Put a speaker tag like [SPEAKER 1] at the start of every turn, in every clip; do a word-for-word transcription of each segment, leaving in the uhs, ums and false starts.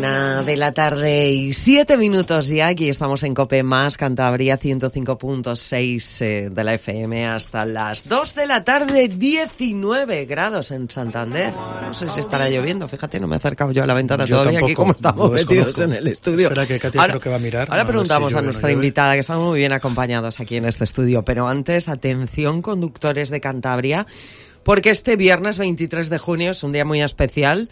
[SPEAKER 1] Una de la tarde y siete minutos ya. Aquí estamos en COPE Más Cantabria ciento cinco punto seis eh, de la F M hasta las dos de la tarde, diecinueve grados en Santander. No sé si estará lloviendo, fíjate, no me he acercado yo a la ventana
[SPEAKER 2] yo
[SPEAKER 1] todavía,
[SPEAKER 2] tampoco,
[SPEAKER 1] aquí como estamos metidos en el estudio.
[SPEAKER 2] Espera que Katia
[SPEAKER 1] ahora,
[SPEAKER 2] creo que va a mirar.
[SPEAKER 1] Ahora
[SPEAKER 2] a
[SPEAKER 1] preguntamos
[SPEAKER 2] si
[SPEAKER 1] a nuestra
[SPEAKER 2] no
[SPEAKER 1] invitada, que estamos muy bien acompañados aquí en este estudio, pero antes, atención conductores de Cantabria, porque este viernes veintitrés de junio es un día muy especial.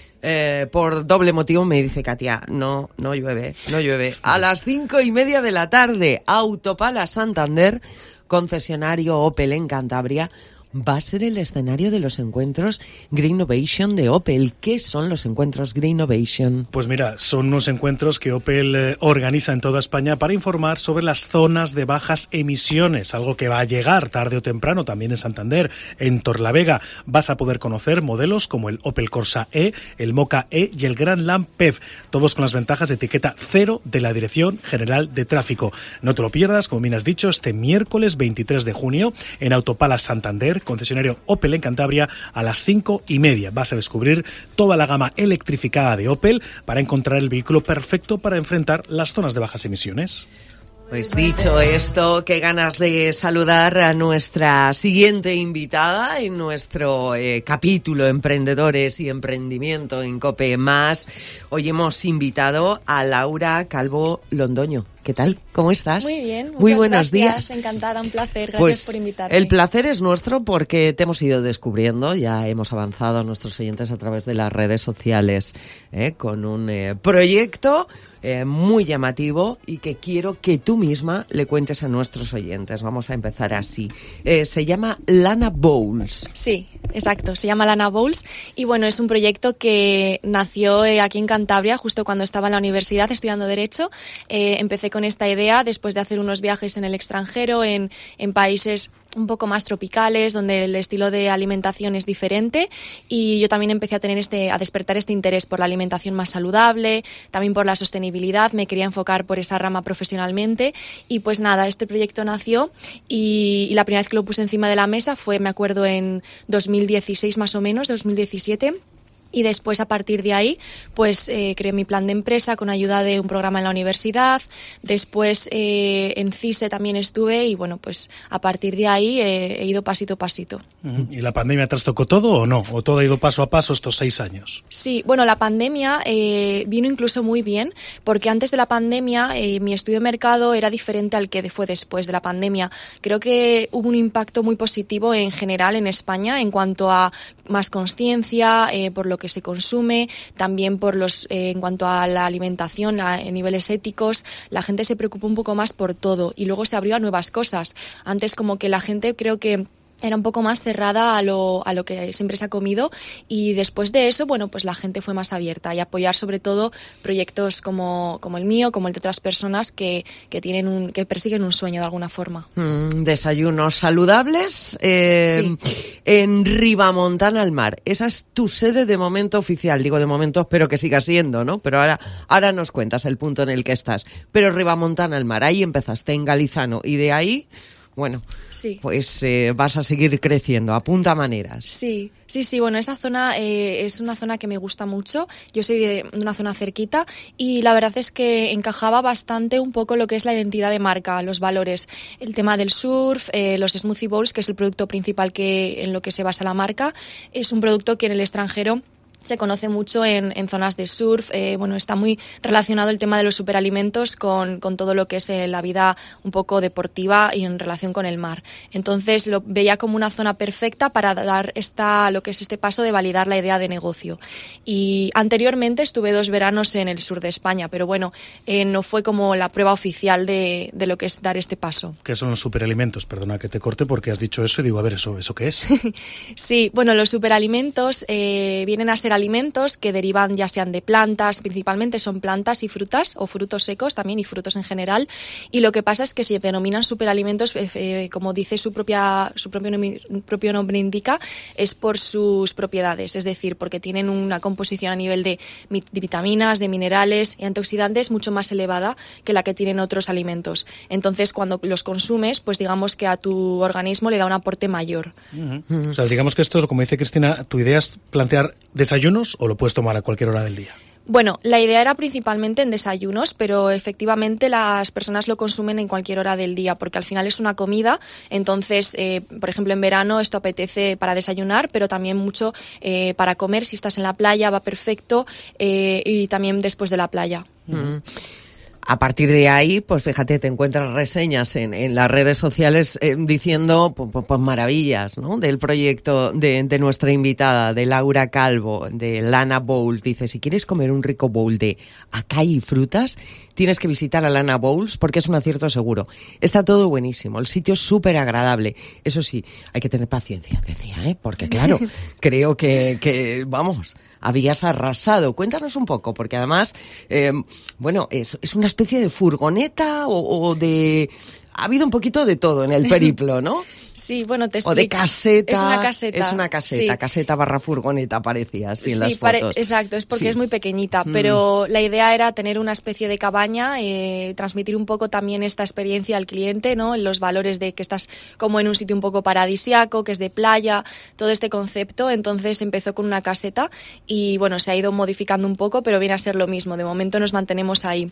[SPEAKER 1] Eh, por doble motivo me dice Katia, no, no llueve, no llueve. A las cinco y media de la tarde, Autopala Santander, concesionario Opel en Cantabria, va a ser el escenario de los encuentros Greennovation de Opel. ¿Qué son los encuentros Greennovation?
[SPEAKER 2] Pues mira, son unos encuentros que Opel eh, organiza en toda España para informar sobre las zonas de bajas emisiones, algo que va a llegar tarde o temprano también en Santander. En Torlavega vas a poder conocer modelos como el Opel Corsa E, el Mocha E y el Grand Lam P E V, todos con las ventajas de etiqueta cero de la Dirección General de Tráfico. No te lo pierdas, como bien has dicho, este miércoles veintitrés de junio en Autopala Santander, concesionario Opel en Cantabria, a las cinco y media. Vas a descubrir toda la gama electrificada de Opel para encontrar el vehículo perfecto para enfrentar las zonas de bajas emisiones.
[SPEAKER 1] Pues dicho esto, qué ganas de saludar a nuestra siguiente invitada en nuestro eh, capítulo Emprendedores y Emprendimiento en COPE Más. Hoy hemos invitado a Laura Calvo Londoño. ¿Qué tal? ¿Cómo estás?
[SPEAKER 3] Muy bien, muchas
[SPEAKER 1] Muy buenos
[SPEAKER 3] gracias,
[SPEAKER 1] días.
[SPEAKER 3] Encantada, un placer, gracias
[SPEAKER 1] pues
[SPEAKER 3] por invitarme.
[SPEAKER 1] El placer es nuestro porque te hemos ido descubriendo, ya hemos avanzado a nuestros oyentes a través de las redes sociales ¿eh? con un eh, proyecto eh, muy llamativo y que quiero que tú misma le cuentes a nuestros oyentes. Vamos a empezar así. Eh, se llama Lana Bowls.
[SPEAKER 3] Sí, exacto, se llama Lana Bowls y bueno, es un proyecto que nació eh, aquí en Cantabria justo cuando estaba en la universidad estudiando Derecho. Eh, empecé con esta idea después de hacer unos viajes en el extranjero, en, en países un poco más tropicales, donde el estilo de alimentación es diferente, y yo también empecé a tener este, a despertar este interés por la alimentación más saludable, también por la sostenibilidad. Me quería enfocar por esa rama profesionalmente y pues nada, este proyecto nació y, y la primera vez que lo puse encima de la mesa fue, me acuerdo, en dos mil dieciséis más o menos, dos mil diecisiete. Y después, a partir de ahí, pues eh, creé mi plan de empresa con ayuda de un programa en la universidad. Después eh, en CISE también estuve y bueno, pues a partir de ahí eh, he ido pasito a pasito.
[SPEAKER 2] ¿Y la pandemia trastocó todo o no? ¿O todo ha ido paso a paso estos seis años?
[SPEAKER 3] Sí, bueno, la pandemia eh, vino incluso muy bien, porque antes de la pandemia eh, mi estudio de mercado era diferente al que fue después de la pandemia. Creo que hubo un impacto muy positivo en general en España en cuanto a más conciencia eh, por lo que que se consume, también por los eh, en cuanto a la alimentación a, a niveles éticos. La gente se preocupó un poco más por todo y luego se abrió a nuevas cosas. Antes como que la gente creo que era un poco más cerrada a lo, a lo que siempre se ha comido, y después de eso, bueno, pues la gente fue más abierta y apoyar sobre todo proyectos como, como el mío, como el de otras personas que, que tienen un, que persiguen un sueño de alguna forma.
[SPEAKER 1] Mm, desayunos saludables eh,
[SPEAKER 3] sí.
[SPEAKER 1] en Ribamontana al Mar. Esa es tu sede de momento oficial. Digo de momento, espero que siga siendo, ¿no? Pero ahora, ahora nos cuentas el punto en el que estás. Pero Ribamontana al Mar, ahí empezaste en Galizano y de ahí... Bueno,
[SPEAKER 3] sí.
[SPEAKER 1] pues eh, vas a seguir creciendo, apunta maneras.
[SPEAKER 3] Sí, sí, sí, bueno, esa zona eh, es una zona que me gusta mucho. Yo soy de una zona cerquita y la verdad es que encajaba bastante un poco lo que es la identidad de marca, los valores, el tema del surf, eh, los smoothie bowls, que es el producto principal que en lo que se basa la marca. Es un producto que en el extranjero se conoce mucho en, en zonas de surf. Eh, bueno, está muy relacionado el tema de los superalimentos con, con todo lo que es eh, la vida un poco deportiva y en relación con el mar. Entonces lo veía como una zona perfecta para dar esta, lo que es este paso de validar la idea de negocio. Y anteriormente estuve dos veranos en el sur de España, pero bueno, eh, no fue como la prueba oficial de, de lo que es dar este paso.
[SPEAKER 2] ¿Qué son los superalimentos? Perdona que te corte porque has dicho eso y digo, a ver, ¿eso, eso qué es?
[SPEAKER 3] Sí, bueno, los superalimentos eh, vienen a ser alimentos que derivan ya sean de plantas, principalmente son plantas y frutas, o frutos secos también y frutos en general, y lo que pasa es que se denominan superalimentos, eh, eh, como dice su propia su propio nombre, propio nombre indica, es por sus propiedades, es decir, porque tienen una composición a nivel de, de vitaminas, de minerales y antioxidantes mucho más elevada que la que tienen otros alimentos. Entonces, cuando los consumes, pues digamos que a tu organismo le da un aporte mayor.
[SPEAKER 2] Uh-huh. Uh-huh. O sea, digamos que esto, como dice Cristina, tu idea es plantear desayunos o lo puedes tomar a cualquier hora del día.
[SPEAKER 3] Bueno, la idea era principalmente en desayunos, pero efectivamente las personas lo consumen en cualquier hora del día, porque al final es una comida. Entonces, eh, por ejemplo, en verano esto apetece para desayunar, pero también mucho eh, para comer. Si estás en la playa va perfecto, eh, y también después de la playa.
[SPEAKER 1] Mm. A partir de ahí, pues fíjate, te encuentras reseñas en, en las redes sociales eh, diciendo pues, pues maravillas, ¿no? Del proyecto de, de nuestra invitada, de Laura Calvo, de Lana Bowls. Dice, si quieres comer un rico bowl de acai y frutas, tienes que visitar a Lana Bowls porque es un acierto seguro. Está todo buenísimo, el sitio es súper agradable. Eso sí, hay que tener paciencia, decía, ¿eh? Porque claro, creo que, que, vamos, habías arrasado. Cuéntanos un poco, porque además, eh, bueno, es, es una especie de furgoneta o, o de... Ha habido un poquito de todo en el periplo, ¿no?
[SPEAKER 3] Sí, bueno, te explico.
[SPEAKER 1] O de caseta.
[SPEAKER 3] Es una caseta.
[SPEAKER 1] Es una caseta, sí. Caseta barra furgoneta parecía, así en
[SPEAKER 3] sí,
[SPEAKER 1] las fotos.
[SPEAKER 3] Pare- exacto, es porque
[SPEAKER 1] sí.
[SPEAKER 3] es muy pequeñita, pero mm. la idea era tener una especie de cabaña, eh, transmitir un poco también esta experiencia al cliente, ¿no? Los valores de que estás como en un sitio un poco paradisiaco, que es de playa, todo este concepto. Entonces empezó con una caseta y, bueno, se ha ido modificando un poco, pero viene a ser lo mismo. De momento nos mantenemos ahí.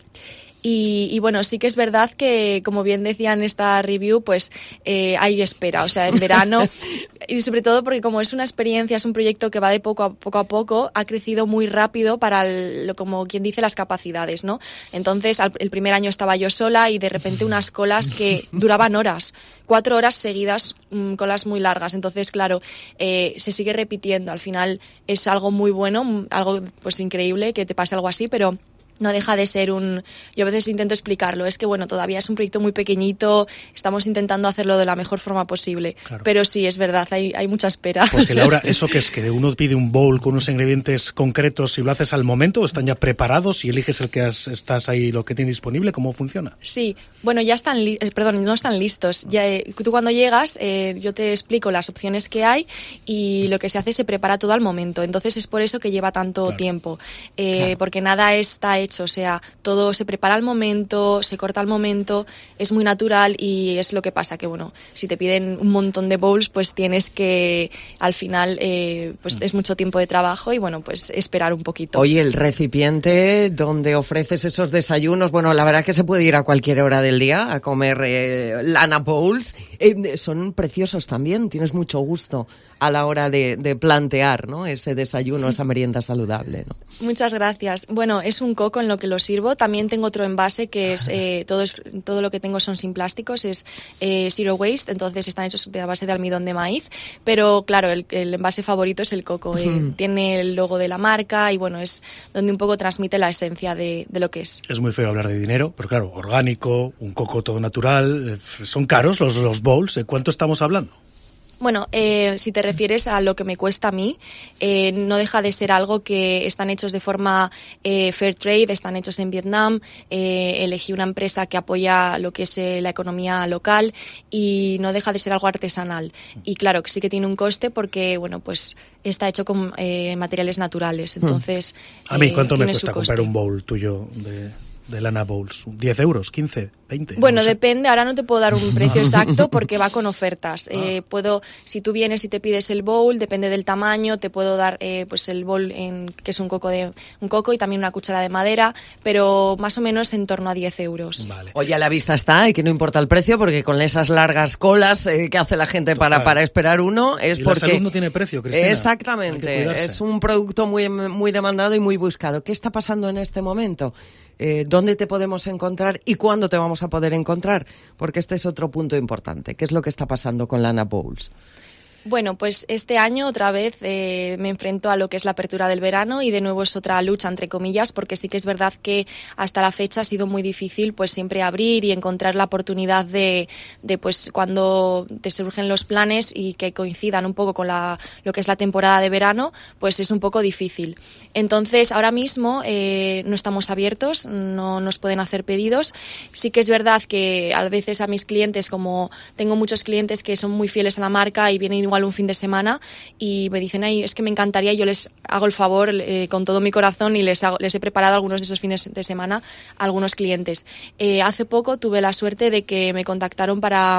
[SPEAKER 3] Y, y bueno, sí que es verdad que, como bien decía en esta review, pues eh, hay espera, o sea, en verano, y sobre todo porque como es una experiencia, es un proyecto que va de poco a poco, a poco ha crecido muy rápido para, el, como quien dice, las capacidades, ¿no? Entonces, al, el primer año estaba yo sola y de repente unas colas que duraban horas, cuatro horas seguidas, mmm, colas muy largas. Entonces, claro, eh, se sigue repitiendo. Al final es algo muy bueno, algo pues increíble que te pase algo así, pero... no deja de ser un... Yo a veces intento explicarlo, es que bueno, todavía es un proyecto muy pequeñito, estamos intentando hacerlo de la mejor forma posible, claro. Pero sí, es verdad, hay, hay mucha espera.
[SPEAKER 2] Porque Laura, ¿eso que es? ¿Que uno pide un bowl con unos ingredientes concretos y lo haces al momento o están ya preparados y eliges el que has, estás ahí, lo que tienes disponible? ¿Cómo funciona?
[SPEAKER 3] Sí, bueno, ya están, li- perdón, no están listos. Ya, eh, tú cuando llegas, eh, yo te explico las opciones que hay y lo que se hace se prepara todo al momento. Entonces es por eso que lleva tanto claro. tiempo, eh, claro. porque nada está hecho, o sea, todo se prepara al momento, se corta al momento, es muy natural y es lo que pasa, que bueno, si te piden un montón de bowls, pues tienes que, al final, eh, pues es mucho tiempo de trabajo y bueno, pues esperar un poquito.
[SPEAKER 1] Oye, el recipiente donde ofreces esos desayunos, bueno, la verdad que se puede ir a cualquier hora del día a comer eh, Lana Bowls, eh, son preciosos también, tienes mucho gusto a la hora de, de plantear, ¿no? Ese desayuno, esa merienda saludable, ¿no?
[SPEAKER 3] Muchas gracias. Bueno, es un coco en lo que lo sirvo. También tengo otro envase que es, eh, todo, es todo lo que tengo son sin plásticos, es eh, zero waste, entonces están hechos de a base de almidón de maíz, pero claro, el, el envase favorito es el coco. Eh, uh-huh. Tiene el logo de la marca y bueno, es donde un poco transmite la esencia de, de lo que es.
[SPEAKER 2] Es muy feo hablar de dinero, pero claro, orgánico, un coco todo natural, eh, son caros los, los bowls. ¿De cuánto estamos hablando?
[SPEAKER 3] Bueno, eh, si te refieres a lo que me cuesta a mí, eh, no deja de ser algo que están hechos de forma eh, fair trade, están hechos en Vietnam, eh, elegí una empresa que apoya lo que es eh, la economía local y no deja de ser algo artesanal. Y claro, que sí que tiene un coste porque, bueno, pues está hecho con eh, materiales naturales, entonces
[SPEAKER 2] ¿A mí cuánto
[SPEAKER 3] eh,
[SPEAKER 2] me
[SPEAKER 3] tiene
[SPEAKER 2] cuesta
[SPEAKER 3] su coste.
[SPEAKER 2] comprar un bowl tuyo de, de Lana Bowls? ¿diez euros? ¿quince? ¿veinte?
[SPEAKER 3] Bueno,
[SPEAKER 2] no sé.
[SPEAKER 3] Depende, ahora no te puedo dar un precio exacto porque va con ofertas. Ah. Eh, puedo, si tú vienes y te pides el bowl, depende del tamaño, te puedo dar eh, pues el bowl en, que es un coco de un coco y también una cuchara de madera, pero más o menos en torno a diez euros.
[SPEAKER 1] Vale. Oye, a la vista está y que no importa el precio porque con esas largas colas eh, que hace la gente para, para esperar uno es
[SPEAKER 2] y
[SPEAKER 1] porque...
[SPEAKER 2] la salud no tiene precio, Cristina.
[SPEAKER 1] Exactamente, es un producto muy, muy demandado y muy buscado. ¿Qué está pasando en este momento? Eh, ¿Dónde te podemos encontrar y cuándo te vamos a poder encontrar? Porque este es otro punto importante. ¿Qué es lo que está pasando con Lana Bowls?
[SPEAKER 3] Bueno, pues este año otra vez eh, me enfrento a lo que es la apertura del verano y de nuevo es otra lucha, entre comillas, porque sí que es verdad que hasta la fecha ha sido muy difícil pues siempre abrir y encontrar la oportunidad de, de pues cuando te surgen los planes y que coincidan un poco con la, lo que es la temporada de verano, pues es un poco difícil. Entonces, ahora mismo eh, no estamos abiertos, no nos pueden hacer pedidos. Sí que es verdad que a veces a mis clientes, como tengo muchos clientes que son muy fieles a la marca y vienen igual un fin de semana y me dicen, ay, es que me encantaría, yo les hago el favor eh, con todo mi corazón y les, hago, les he preparado algunos de esos fines de semana a algunos clientes. Eh, hace poco tuve la suerte de que me contactaron para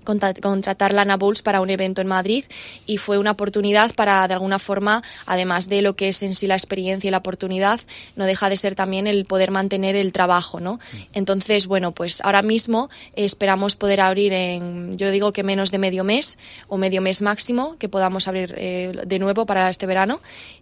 [SPEAKER 3] contratar Lana Bowles para un evento en Madrid, y fue una oportunidad para, de alguna forma, además de lo que es en sí la experiencia y la oportunidad, no deja de ser también el poder mantener el trabajo, ¿no? Entonces, bueno, pues ahora mismo esperamos poder abrir en, yo digo que menos de medio mes o medio mes máximo, que podamos abrir eh, de nuevo para este verano.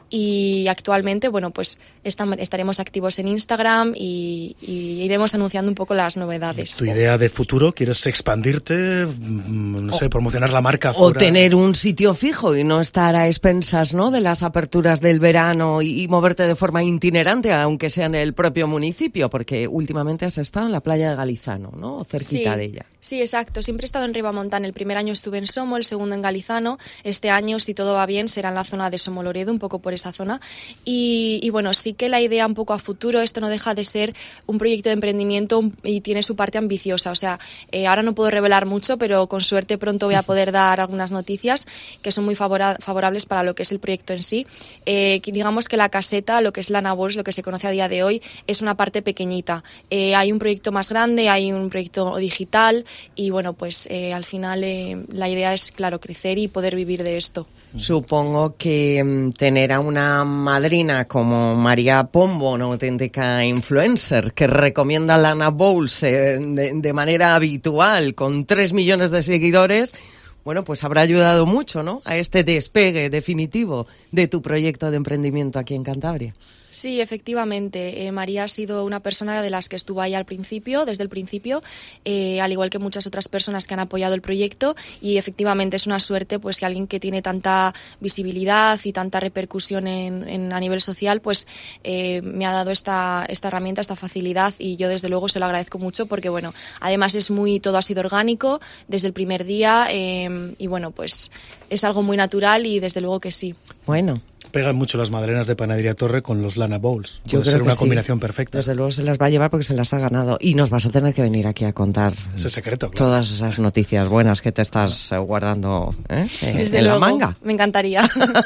[SPEAKER 3] Y actualmente, bueno, pues estaremos activos en Instagram y, y iremos anunciando un poco las novedades.
[SPEAKER 2] ¿Tu idea de futuro? ¿Quieres expandirte? No sé, promocionar la marca
[SPEAKER 1] O
[SPEAKER 2] fuera?
[SPEAKER 1] tener un sitio fijo y no estar a expensas, ¿no?, de las aperturas del verano y, y moverte de forma itinerante, aunque sea en el propio municipio, porque últimamente has estado en la playa de Galizano, ¿no?, cerquita
[SPEAKER 3] sí,
[SPEAKER 1] de ella.
[SPEAKER 3] Sí, exacto. Siempre he estado en Ribamontana. El primer año estuve en Somo, el segundo en Galizano. Este año, si todo va bien, será en la zona de Somoloredo, un poco por esa zona. Y, y bueno, sí que la idea un poco a futuro, esto no deja de ser un proyecto de emprendimiento y tiene su parte ambiciosa. O sea, eh, ahora no puedo revelar mucho, pero con suerte pronto voy a poder dar algunas noticias que son muy favora- favorables para lo que es el proyecto en sí. Eh, digamos que la caseta, lo que es Lana Bowles, lo que se conoce a día de hoy, es una parte pequeñita. Eh, hay un proyecto más grande, hay un proyecto digital y bueno, pues eh, al final eh, la idea es, claro, crecer y poder vivir de esto.
[SPEAKER 1] Supongo que mm, tener a una madrina como María Pombo, una auténtica influencer que recomienda Lana Bowles eh, de, de manera habitual, con tres millones de seguidores, bueno, pues habrá ayudado mucho, ¿no?, a este despegue definitivo de tu proyecto de emprendimiento aquí en Cantabria.
[SPEAKER 3] Sí, efectivamente. Eh, María ha sido una persona de las que estuvo ahí al principio, desde el principio, eh, al igual que muchas otras personas que han apoyado el proyecto, y efectivamente es una suerte pues que alguien que tiene tanta visibilidad y tanta repercusión en, en a nivel social, pues eh, me ha dado esta, esta herramienta, esta facilidad, y yo desde luego se lo agradezco mucho porque bueno, además es muy, todo ha sido orgánico desde el primer día eh, y bueno, pues es algo muy natural y desde luego que sí.
[SPEAKER 1] Bueno.
[SPEAKER 2] Pegan mucho las madrenas de Panadería Torre con los Lana Bowles.
[SPEAKER 1] Yo
[SPEAKER 2] Puede
[SPEAKER 1] creo
[SPEAKER 2] ser
[SPEAKER 1] que
[SPEAKER 2] una
[SPEAKER 1] sí.
[SPEAKER 2] combinación perfecta.
[SPEAKER 1] Desde luego se las va a llevar porque se las ha ganado. Y nos vas a tener que venir aquí a contar
[SPEAKER 2] ese secreto, claro,
[SPEAKER 1] todas esas noticias buenas que te estás guardando ¿eh?
[SPEAKER 3] Desde
[SPEAKER 1] en
[SPEAKER 3] luego,
[SPEAKER 1] la manga.
[SPEAKER 3] Me encantaría.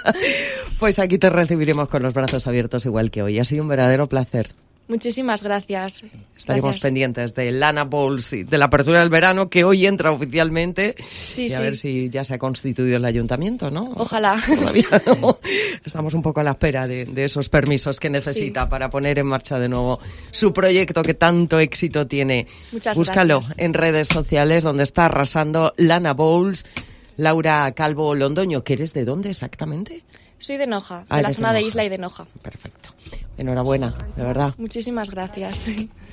[SPEAKER 1] Pues aquí te recibiremos con los brazos abiertos igual que hoy. Ha sido un verdadero placer.
[SPEAKER 3] Muchísimas gracias.
[SPEAKER 1] Estaremos
[SPEAKER 3] gracias.
[SPEAKER 1] pendientes de Lana Bowles y de la apertura del verano, que hoy entra oficialmente.
[SPEAKER 3] Sí,
[SPEAKER 1] y a
[SPEAKER 3] sí.
[SPEAKER 1] ver si ya se ha constituido el ayuntamiento, ¿no?
[SPEAKER 3] Ojalá.
[SPEAKER 1] Todavía no. Estamos un poco a la espera de, de esos permisos que necesita sí. para poner en marcha de nuevo su proyecto que tanto éxito tiene.
[SPEAKER 3] Muchas
[SPEAKER 1] Búscalo
[SPEAKER 3] gracias.
[SPEAKER 1] en redes sociales, donde está arrasando Lana Bowles. Laura Calvo Londoño, ¿que eres de dónde exactamente?
[SPEAKER 3] Soy de Noja,
[SPEAKER 1] ah,
[SPEAKER 3] de la zona
[SPEAKER 1] de,
[SPEAKER 3] de Isla y de Noja.
[SPEAKER 1] Perfecto. Enhorabuena, de verdad.
[SPEAKER 3] Muchísimas gracias.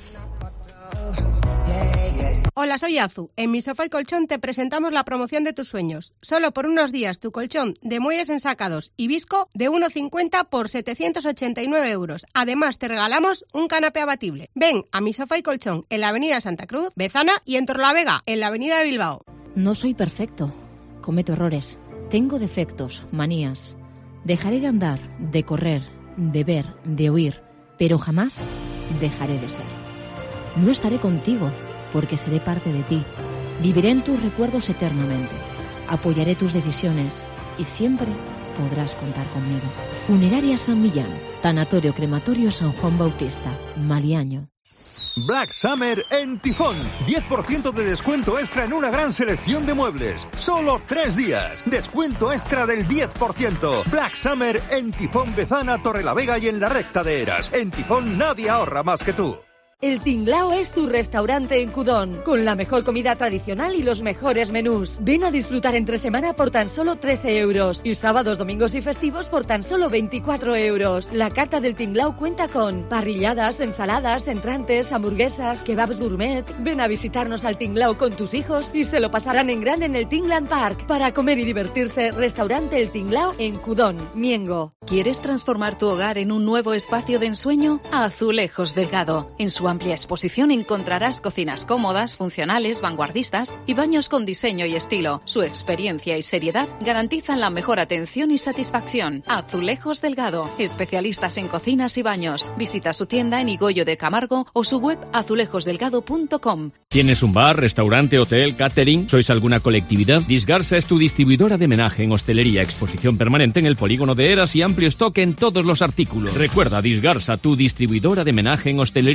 [SPEAKER 4] Hola, soy Azu. En Mi Sofá y Colchón te presentamos la promoción de tus sueños. Solo por unos días tu colchón de muelles ensacados y visco de uno cincuenta por setecientos ochenta y nueve euros. Además te regalamos un canapé abatible. Ven a Mi Sofá y Colchón en la avenida Santa Cruz, Bezana, y en Torlavega en la avenida de Bilbao.
[SPEAKER 5] No soy perfecto. Cometo errores. Tengo defectos, manías. Dejaré de andar, de correr, de ver, de oír, pero jamás dejaré de ser. No estaré contigo, porque seré parte de ti. Viviré en tus recuerdos eternamente. Apoyaré tus decisiones y siempre podrás contar conmigo. Funeraria San Millán, Tanatorio Crematorio San Juan Bautista, Maliaño.
[SPEAKER 6] Black Summer en Tifón. diez por ciento de descuento extra en una gran selección de muebles. Solo tres días. Descuento extra del diez por ciento. Black Summer en Tifón, Bezana, Torrelavega y en la Recta de Eras. En Tifón nadie ahorra más que tú.
[SPEAKER 7] El Tinglao es tu restaurante en Cudón, con la mejor comida tradicional y los mejores menús. Ven a disfrutar entre semana por tan solo trece euros y sábados, domingos y festivos por tan solo veinticuatro euros. La carta del Tinglao cuenta con parrilladas, ensaladas, entrantes, hamburguesas, kebabs gourmet. Ven a visitarnos al Tinglao con tus hijos y se lo pasarán en grande en el Tingland Park. Para comer y divertirse, restaurante El Tinglao en Cudón, Miengo.
[SPEAKER 8] ¿Quieres transformar tu hogar en un nuevo espacio de ensueño? Azulejos Delgado. En su amplia exposición encontrarás cocinas cómodas, funcionales, vanguardistas y baños con diseño y estilo. Su experiencia y seriedad garantizan la mejor atención y satisfacción. Azulejos Delgado, especialistas en cocinas y baños. Visita su tienda en Higoyo de Camargo o su web azulejos delgado punto com.
[SPEAKER 9] ¿Tienes un bar, restaurante, hotel, catering? ¿Sois alguna colectividad? Disgarsa es tu distribuidora de menaje en hostelería, exposición permanente en el polígono de Eras y amplio stock en todos los artículos. Recuerda, Disgarsa, tu distribuidora de menaje en hostelería. Visita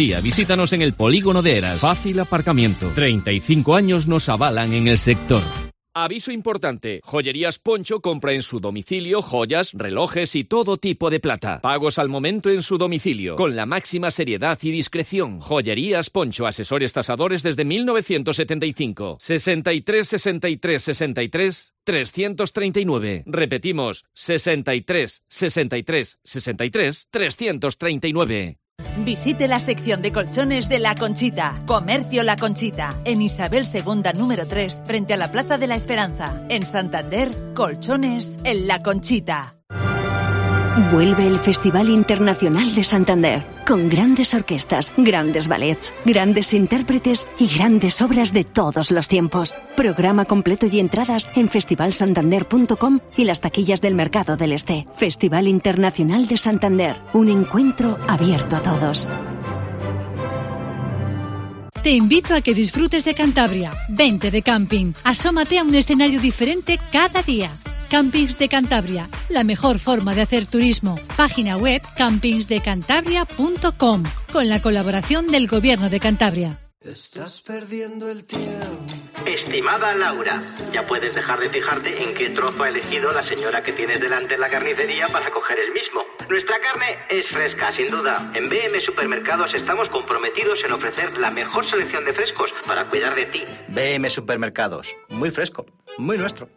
[SPEAKER 9] Visítanos en el Polígono de Eras. Fácil aparcamiento. treinta y cinco años nos avalan en el sector. Aviso importante, Joyerías Poncho compra en su domicilio joyas, relojes y todo tipo de plata. Pagos al momento en su domicilio, con la máxima seriedad y discreción. Joyerías Poncho, asesores tasadores desde mil novecientos setenta y cinco. sesenta y tres, sesenta y tres, sesenta y tres, trescientos treinta y nueve. Repetimos, sesenta y tres, sesenta y tres, sesenta y tres, trescientos treinta y nueve.
[SPEAKER 10] Visite la sección de colchones de La Conchita. Comercio La Conchita. En Isabel segunda número tres, frente a la Plaza de la Esperanza. En Santander, colchones en La Conchita.
[SPEAKER 11] Vuelve el Festival Internacional de Santander, con grandes orquestas, grandes ballets, grandes intérpretes y grandes obras de todos los tiempos. Programa completo y entradas en festival santander punto com y las taquillas del Mercado del Este. Festival Internacional de Santander, un encuentro abierto a todos.
[SPEAKER 12] Te invito a que disfrutes de Cantabria. Vente de camping. Asómate a un escenario diferente cada día. Campings de Cantabria, la mejor forma de hacer turismo. Página web campings de cantabria punto com, con la colaboración del Gobierno de Cantabria.
[SPEAKER 13] Estás perdiendo el tiempo.
[SPEAKER 14] Estimada Laura, ya puedes dejar de fijarte en qué trozo ha elegido la señora que tienes delante en la carnicería para coger el mismo. Nuestra carne es fresca, sin duda. En B M Supermercados estamos comprometidos en ofrecer la mejor selección de frescos para cuidar de ti.
[SPEAKER 15] B M Supermercados, muy fresco, muy nuestro.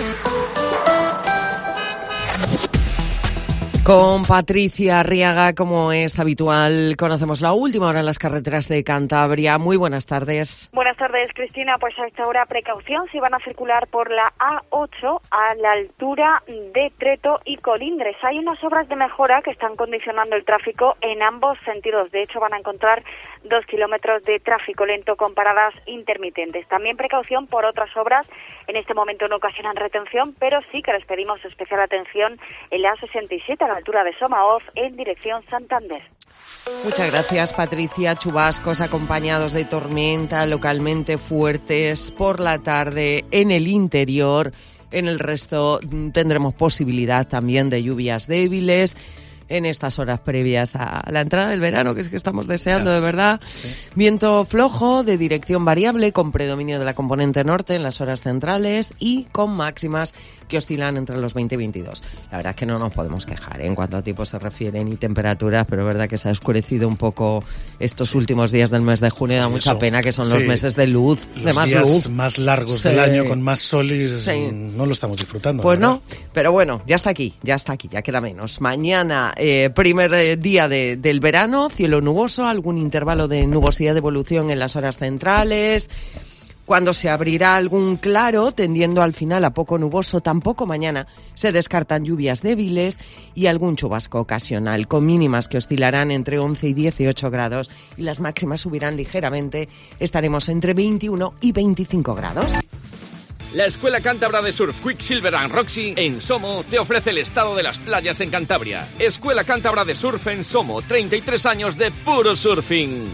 [SPEAKER 1] Con Patricia Arriaga, como es habitual, conocemos la última hora en las carreteras de Cantabria. Muy buenas tardes.
[SPEAKER 16] Buenas tardes, Cristina. Pues a esta hora, precaución si van a circular por la A ocho a la altura de Treto y Colindres. Hay unas obras de mejora que están condicionando el tráfico en ambos sentidos. De hecho, van a encontrar dos kilómetros de tráfico lento con paradas intermitentes. También precaución por otras obras. En este momento no ocasionan retención, pero sí que les pedimos especial atención en la A sesenta y siete a la altura de Somaoz en dirección Santander.
[SPEAKER 1] Muchas gracias, Patricia. Chubascos acompañados de tormenta, localmente fuertes por la tarde en el interior. En el resto tendremos posibilidad también de lluvias débiles en estas horas previas a la entrada del verano, que es que estamos deseando, de verdad. Sí. Viento flojo de dirección variable con predominio de la componente norte en las horas centrales y con máximas que oscilan entre los veinte y veintidós. La verdad es que no nos podemos quejar, ¿eh? En cuanto a tipos se refieren y temperaturas, pero es verdad que se ha oscurecido un poco estos sí. últimos días del mes de junio. Da mucha Eso. pena que son sí. los meses de luz,
[SPEAKER 2] los
[SPEAKER 1] de más
[SPEAKER 2] días
[SPEAKER 1] luz.
[SPEAKER 2] más largos sí. del año, con más sol y sí. no lo estamos disfrutando.
[SPEAKER 1] Pues no, pero bueno, ya está aquí, ya está aquí, ya queda menos. Mañana, eh, primer eh, día de, del verano, cielo nuboso, algún intervalo de nubosidad de evolución en las horas centrales. Cuando se abrirá algún claro, tendiendo al final a poco nuboso, tampoco mañana se descartan lluvias débiles y algún chubasco ocasional, con mínimas que oscilarán entre once y dieciocho grados y las máximas subirán ligeramente, estaremos entre veintiuno y veinticinco grados.
[SPEAKER 9] La Escuela Cántabra de Surf Quicksilver and Roxy en Somo te ofrece el estado de las playas en Cantabria. Escuela Cántabra de Surf en Somo, treinta y tres años de puro surfing.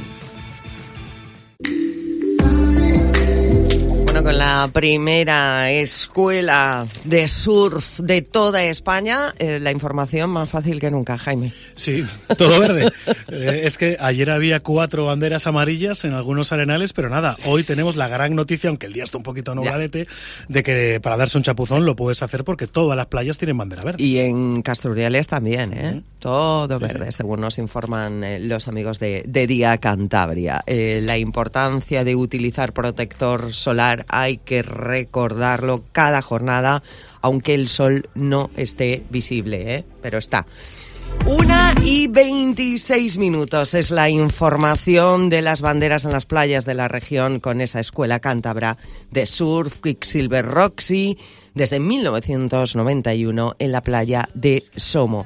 [SPEAKER 1] Bueno, con la primera escuela de surf de toda España, eh, la información más fácil que nunca, Jaime.
[SPEAKER 2] Sí, todo verde. eh, es que ayer había cuatro banderas amarillas en algunos arenales, pero nada, hoy tenemos la gran noticia, aunque el día está un poquito nubladete, de que para darse un chapuzón sí. lo puedes hacer porque todas las playas tienen bandera verde.
[SPEAKER 1] Y en Castruriales también, ¿eh? Mm. Todo sí, verde, sí. según nos informan eh, los amigos de, de Día Cantabria. Eh, la importancia de utilizar protector solar hay que recordarlo cada jornada, aunque el sol no esté visible, ¿eh? Pero está. Una y veintiséis minutos es la información de las banderas en las playas de la región con esa escuela cántabra de surf Quicksilver Roxy desde mil novecientos noventa y uno en la playa de Somo.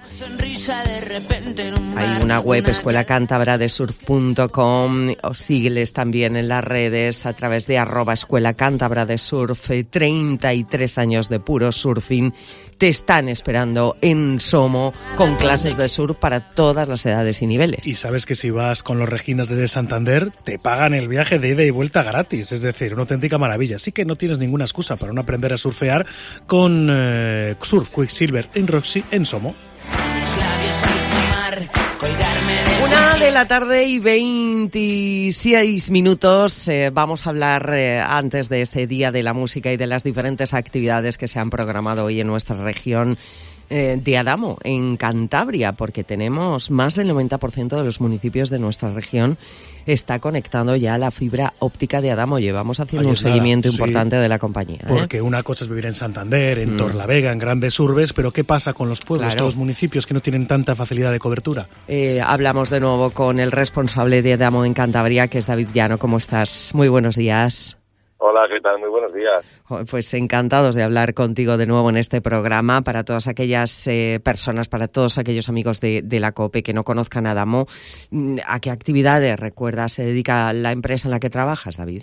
[SPEAKER 1] Hay una web, escuela cántabra de surf punto com, o sígueles también en las redes a través de arroba escuela cántabra de surf. treinta y tres años de puro surfing te están esperando en Somo con clases de surf para todas las edades y niveles.
[SPEAKER 2] Y sabes que si vas con los Reginas de Santander, te pagan el viaje de ida y vuelta gratis, es decir, una auténtica maravilla. Así que no tienes ninguna excusa para no aprender a surfear con eh, Surf Quicksilver en Roxy en Somo.
[SPEAKER 1] Una Una de la tarde y veintiséis minutos. Eh, vamos a hablar eh, antes de este Día de la Música y de las diferentes actividades que se han programado hoy en nuestra región eh, de Adamo, en Cantabria, porque tenemos más del noventa por ciento de los municipios de nuestra región está conectando ya a la fibra óptica de Adamo. Llevamos haciendo
[SPEAKER 2] Ahí
[SPEAKER 1] un
[SPEAKER 2] es nada,
[SPEAKER 1] seguimiento
[SPEAKER 2] sí,
[SPEAKER 1] importante de la compañía. ¿eh?
[SPEAKER 2] Porque una cosa es vivir en Santander, en
[SPEAKER 1] Mm.
[SPEAKER 2] Torlavega, en grandes urbes, pero ¿qué pasa con los pueblos,
[SPEAKER 1] Claro.
[SPEAKER 2] con los municipios que no tienen tanta facilidad de cobertura?
[SPEAKER 1] Eh, hablamos de nuevo con el responsable de Adamo en Cantabria, que es David Llano. ¿Cómo estás? Muy buenos días.
[SPEAKER 17] Hola, ¿qué tal? Muy buenos días.
[SPEAKER 1] Pues encantados de hablar contigo de nuevo en este programa. Para todas aquellas eh, personas, para todos aquellos amigos de, de la COPE que no conozcan a Adamo, ¿a qué actividades, recuerdas, se dedica la empresa en la que trabajas, David?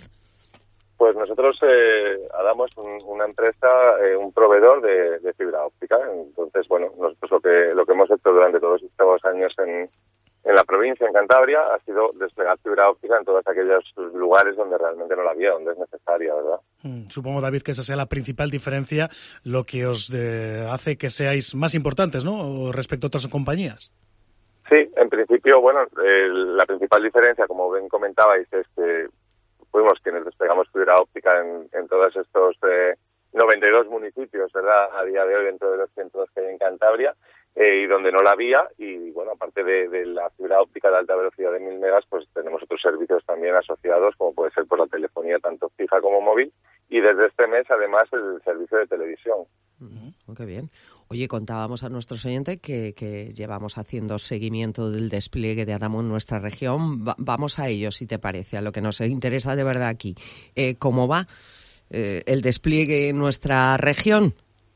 [SPEAKER 17] Pues nosotros, eh, Adamo es un- una empresa, eh, un proveedor de, de fibra óptica. Entonces, bueno, nosotros lo que lo que hemos hecho durante todos estos años en, en la provincia, en Cantabria, ha sido desplegar fibra óptica en todos aquellos lugares donde realmente no la había, donde es necesaria, ¿verdad?
[SPEAKER 2] Mm, Supongo, David, que esa sea la principal diferencia, lo que os eh, hace que seáis más importantes, ¿no?, respecto a otras compañías.
[SPEAKER 17] Sí, en principio, bueno, eh, la principal diferencia, como bien comentabais, es que fuimos quienes desplegamos fibra óptica en, en todos estos eh, noventa y dos municipios, ¿verdad?, a día de hoy dentro de los centros que hay en Cantabria, eh, y donde no la había. Y bueno, aparte de, de la fibra óptica de alta velocidad de mil megas, pues tenemos otros servicios también asociados, como puede ser por la telefonía tanto fija como móvil, y desde este mes además el servicio de televisión.
[SPEAKER 1] Oh, qué bien. Oye, contábamos a nuestros oyentes que, que llevamos haciendo seguimiento del despliegue de Adamo en nuestra región. Va- vamos a ello, si te parece, a lo que nos interesa de verdad aquí. Eh, ¿Cómo va eh, el despliegue en nuestra región?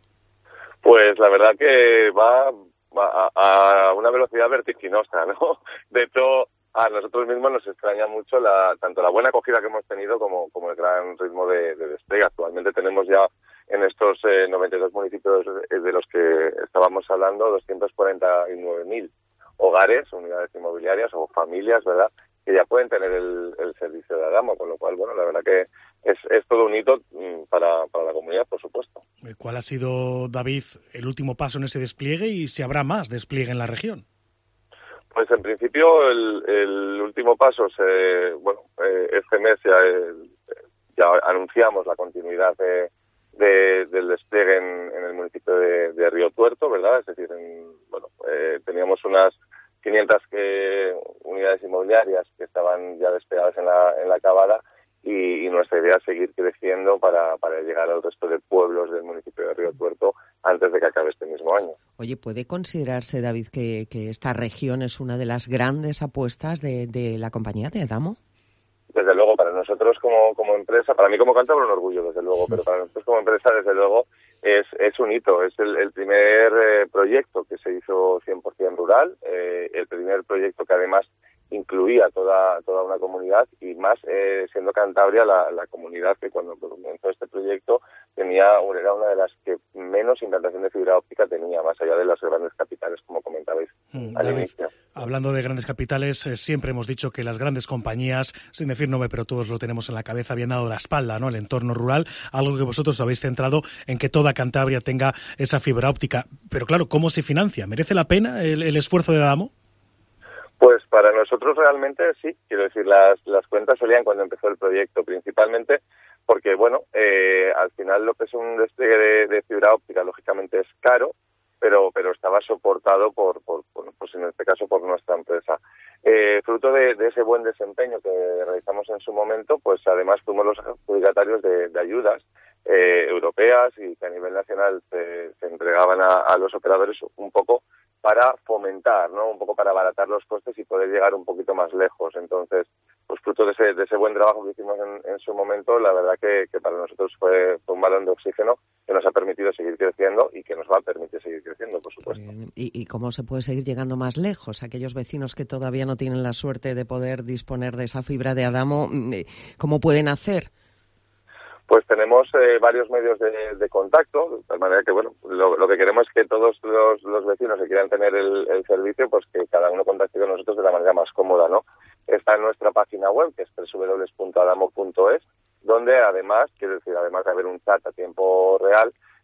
[SPEAKER 17] Pues la verdad que va, va a, a una velocidad vertiginosa, ¿no? De hecho, a nosotros mismos nos extraña mucho la, tanto la buena acogida que hemos tenido como, como el gran ritmo de, de despliegue. Actualmente tenemos ya en estos eh, noventa y dos municipios de los que estábamos hablando doscientos cuarenta y nueve mil hogares, unidades inmobiliarias o familias, ¿verdad?, que ya pueden tener el, el servicio de Adamo, con lo cual, bueno, la verdad que es, es todo un hito mm, para, para la comunidad, por supuesto.
[SPEAKER 2] Eh, ¿Cuál ha sido, David, el último paso en ese despliegue y si habrá más despliegue en la región?
[SPEAKER 17] Pues en principio el, el último paso, se, bueno, eh, este mes ya, eh, ya anunciamos la continuidad de, de, del despliegue en, en el municipio de, de Río Tuerto, ¿verdad? Es decir, en, bueno, eh, teníamos unas quinientas eh, unidades inmobiliarias que estaban ya desplegadas en la, en la Cabada, y, y nuestra idea es seguir creciendo para, para llegar al resto de pueblos del municipio de Río Tuerto antes de que acabe este mismo año.
[SPEAKER 1] Oye, ¿puede considerarse, David, que, que esta región es una de las grandes apuestas de, de la compañía de Adamo?
[SPEAKER 17] Desde luego, para nosotros como, como empresa, para mí como cántabro un orgullo, desde luego, pero para nosotros como empresa, desde luego, es, es un hito. Es el, el primer eh, proyecto que se hizo cien por ciento rural, eh, el primer proyecto que además incluía toda toda una comunidad, y más eh, siendo Cantabria la, la comunidad que cuando comenzó este proyecto tenía era una de las que menos implantación de fibra óptica tenía, más allá de las grandes capitales, como comentabais
[SPEAKER 2] Mm,
[SPEAKER 17] al
[SPEAKER 2] David,
[SPEAKER 17] inicio.
[SPEAKER 2] hablando de grandes capitales, eh, siempre hemos dicho que las grandes compañías, sin decir nombre, pero todos lo tenemos en la cabeza, habían dado la espalda, ¿no?, al entorno rural, algo que vosotros habéis centrado en que toda Cantabria tenga esa fibra óptica. Pero claro, ¿cómo se financia? ¿Merece la pena el, el esfuerzo de Adamo?
[SPEAKER 17] Pues para nosotros realmente sí, quiero decir, las, las cuentas salían cuando empezó el proyecto, principalmente porque, bueno, eh, al final lo que es un despliegue de, de fibra óptica, lógicamente es caro, pero pero estaba soportado por, por, por pues en este caso, por nuestra empresa. Eh, fruto de, de ese buen desempeño que realizamos en su momento, pues además fuimos los adjudicatarios de, de ayudas eh, europeas, y que a nivel nacional se, se entregaban a, a los operadores un poco para fomentar, ¿no?, un poco para abaratar los costes y poder llegar un poquito más lejos. Entonces, pues fruto de ese, de ese buen trabajo que hicimos en, en su momento, la verdad que, que para nosotros fue, fue un balón de oxígeno que nos ha permitido seguir creciendo y que nos va a permitir seguir creciendo, por supuesto.
[SPEAKER 1] ¿Y, y cómo se puede seguir llegando más lejos? Aquellos vecinos que todavía no tienen la suerte de poder disponer de esa fibra de Adamo, ¿cómo pueden hacer?
[SPEAKER 17] Pues tenemos eh, varios medios de, de contacto, de tal manera que, bueno, lo, lo que queremos es que todos los, los vecinos que quieran tener el, el servicio, pues que cada uno contacte con nosotros de la manera más cómoda, ¿no? Está en nuestra página web, que es doble u doble u doble u punto adamo punto es, donde además, quiero decir, además de haber un chat a tiempo real,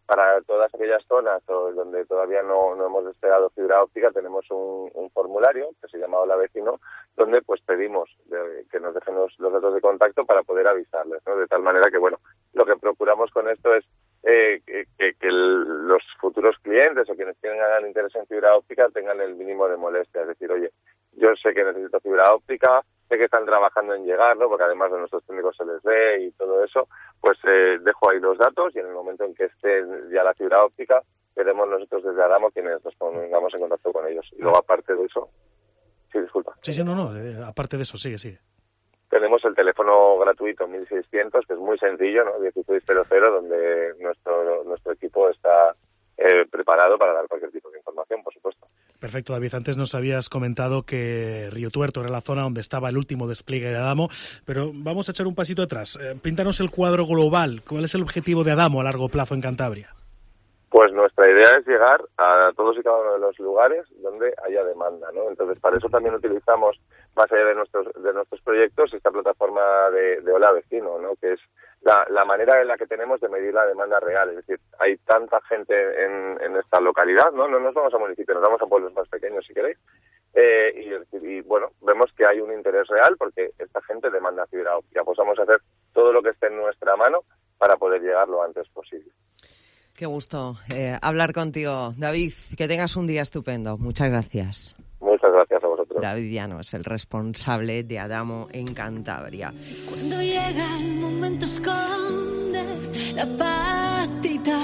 [SPEAKER 17] para todas aquellas zonas donde todavía no, no hemos desplegado fibra óptica, tenemos un, un formulario que se llama Hola Vecino, donde pues pedimos de, que nos dejen los, los datos de contacto para poder avisarles, ¿no? De tal manera que, bueno, lo que procuramos con esto es eh, que, que, que el, los futuros clientes o quienes tengan interés en fibra óptica tengan el mínimo de molestia. Es decir, oye, yo sé que necesito fibra óptica, sé que están trabajando en llegarlo, porque además de nuestros técnicos se les ve y todo eso, pues eh, dejo ahí los datos y en el momento en que esté ya la fibra óptica, seremos nosotros desde Adamo quienes nos pongamos en contacto con ellos. Y luego, aparte de eso... Sí, disculpa.
[SPEAKER 2] Sí, sí, no, no, eh, aparte de eso, sigue, sigue.
[SPEAKER 17] Tenemos el teléfono gratuito mil seiscientos, que es muy sencillo, ¿no? dieciséis cero cero, donde nuestro nuestro equipo está eh, preparado para dar cualquier tipo de información, por supuesto.
[SPEAKER 2] Perfecto, David. Antes nos habías comentado que Río Tuerto era la zona donde estaba el último despliegue de Adamo, pero vamos a echar un pasito atrás. Eh, píntanos el cuadro global. ¿Cuál es el objetivo de Adamo a largo plazo en Cantabria?
[SPEAKER 17] Pues nuestra idea es llegar a todos y cada uno de los lugares donde haya demanda, ¿no? Entonces, para eso también utilizamos, más allá de nuestros de nuestros proyectos, esta plataforma de, de Hola Vecino, ¿no? Que es la, la manera en la que tenemos de medir la demanda real. Es decir, hay tanta gente en, en esta localidad, ¿no? No nos vamos a municipios, nos vamos a pueblos más pequeños, si queréis. Eh, y, y, bueno, vemos que hay un interés real porque esta gente demanda fibra óptica. Pues vamos a hacer todo lo que esté en nuestra mano para poder llegar lo antes posible.
[SPEAKER 1] Qué gusto eh, hablar contigo, David. Que tengas un día estupendo. Muchas gracias.
[SPEAKER 17] Muchas gracias a vosotros.
[SPEAKER 1] David Llano es el responsable de Adamo en Cantabria.
[SPEAKER 18] Cuando llega el momento escondes la patita.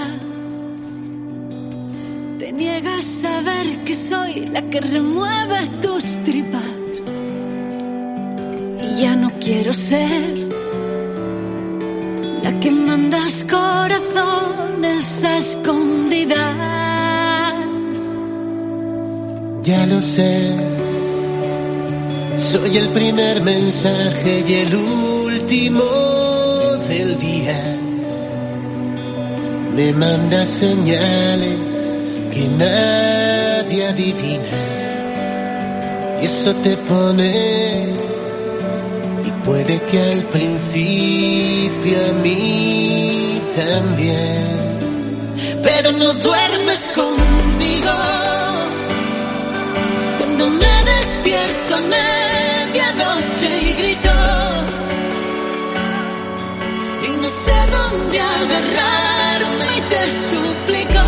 [SPEAKER 18] Te niegas a ver que soy la que remueve tus tripas. Y ya no quiero ser la que mandas corazones a escondidas.
[SPEAKER 13] Ya lo sé, soy el primer mensaje y el último del día. Me mandas señales que nadie adivina. Y eso te pone... Y puede que al principio a mí también. Pero no duermes conmigo. Cuando me despierto a medianoche y grito. Y no sé dónde agarrarme y te suplico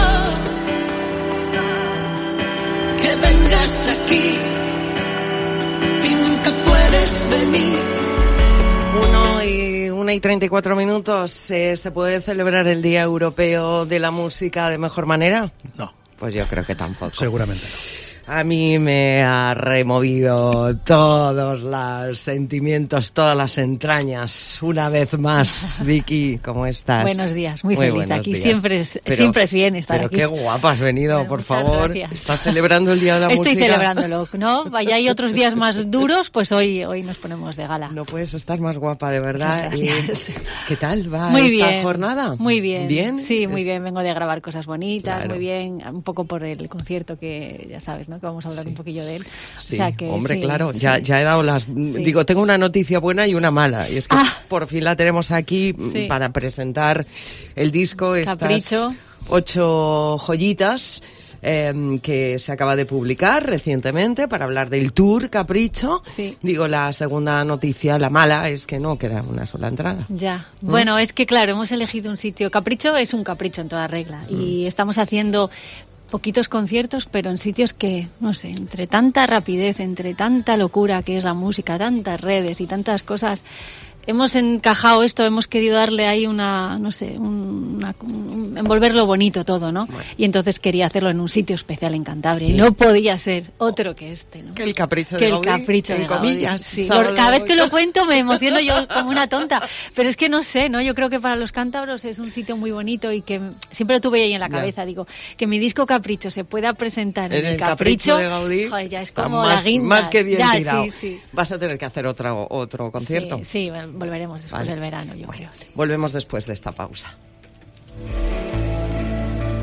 [SPEAKER 13] que vengas aquí. Y nunca puedes venir.
[SPEAKER 1] Uno y una y treinta y cuatro minutos. Eh, ¿Se puede celebrar el Día Europeo de la Música de mejor manera?
[SPEAKER 2] No.
[SPEAKER 1] Pues yo creo que tampoco.
[SPEAKER 2] Seguramente no.
[SPEAKER 1] A mí me ha removido todos los sentimientos, todas las entrañas. Una vez más, Vicky, ¿cómo estás?
[SPEAKER 19] Buenos días, muy,
[SPEAKER 1] muy
[SPEAKER 19] feliz aquí.
[SPEAKER 1] Días.
[SPEAKER 19] Siempre es,
[SPEAKER 1] pero,
[SPEAKER 19] siempre es bien estar
[SPEAKER 1] pero
[SPEAKER 19] aquí.
[SPEAKER 1] Pero qué guapa has venido,
[SPEAKER 19] bueno,
[SPEAKER 1] por favor.
[SPEAKER 19] Gracias.
[SPEAKER 1] ¿Estás celebrando el Día de la
[SPEAKER 19] Estoy
[SPEAKER 1] Música?
[SPEAKER 19] Estoy celebrándolo, ¿no? Vaya, hay otros días más duros, pues hoy hoy nos ponemos de gala.
[SPEAKER 1] No puedes estar más guapa, de verdad.
[SPEAKER 19] Y,
[SPEAKER 1] ¿qué tal va
[SPEAKER 19] muy
[SPEAKER 1] esta
[SPEAKER 19] bien,
[SPEAKER 1] jornada?
[SPEAKER 19] Muy bien.
[SPEAKER 1] ¿Bien?
[SPEAKER 19] Sí, muy
[SPEAKER 1] es...
[SPEAKER 19] bien. Vengo de grabar cosas bonitas,
[SPEAKER 1] claro.
[SPEAKER 19] muy bien. Un poco por el concierto que ya sabes, ¿no? Que vamos a hablar sí. un poquillo de él.
[SPEAKER 1] Sí.
[SPEAKER 19] O sea que,
[SPEAKER 1] hombre,
[SPEAKER 19] sí,
[SPEAKER 1] claro,
[SPEAKER 19] sí.
[SPEAKER 1] ya, ya he dado las... Sí. Digo, tengo una noticia buena y una mala. Y es que
[SPEAKER 19] ah.
[SPEAKER 1] por fin la tenemos aquí
[SPEAKER 19] sí.
[SPEAKER 1] para presentar el disco.
[SPEAKER 19] Capricho.
[SPEAKER 1] Estas ocho joyitas eh, que se acaba de publicar recientemente para hablar del tour Capricho.
[SPEAKER 19] Sí.
[SPEAKER 1] Digo, la segunda noticia, la mala, es que no queda una sola entrada.
[SPEAKER 19] Ya.
[SPEAKER 1] ¿Mm?
[SPEAKER 19] Bueno, es que claro, hemos elegido un sitio. Capricho es un capricho en toda regla. Mm. Y estamos haciendo... poquitos conciertos, pero en sitios que, no sé, entre tanta rapidez, entre tanta locura que es la música, tantas redes y tantas cosas, hemos encajado esto, hemos querido darle ahí una, no sé, una, un, envolverlo bonito todo, ¿no? Bueno. Y entonces quería hacerlo en un sitio especial en Cantabria. Y no podía ser otro que este, ¿no?
[SPEAKER 1] Que el capricho
[SPEAKER 19] que
[SPEAKER 1] de Gaudí.
[SPEAKER 19] Que el capricho de Gaudí.
[SPEAKER 1] Comillas.
[SPEAKER 19] Sí. Cada vez que lo cuento me emociono yo como una tonta. Pero es que no sé, ¿no? Yo creo que para los cántabros es un sitio muy bonito y que siempre lo tuve ahí en la cabeza. Ya. Digo, que mi disco Capricho se pueda presentar en, en el, el Capricho,
[SPEAKER 1] capricho de Gaudí.
[SPEAKER 19] Joder, ya es como
[SPEAKER 1] más,
[SPEAKER 19] la guinda.
[SPEAKER 1] Más que bien
[SPEAKER 19] ya,
[SPEAKER 1] tirado.
[SPEAKER 19] Sí, sí.
[SPEAKER 1] Vas a tener que hacer otro, otro concierto.
[SPEAKER 19] Sí, sí, volveremos después vale. del verano, yo
[SPEAKER 1] bueno,
[SPEAKER 19] creo. Sí.
[SPEAKER 1] Volvemos después de esta pausa.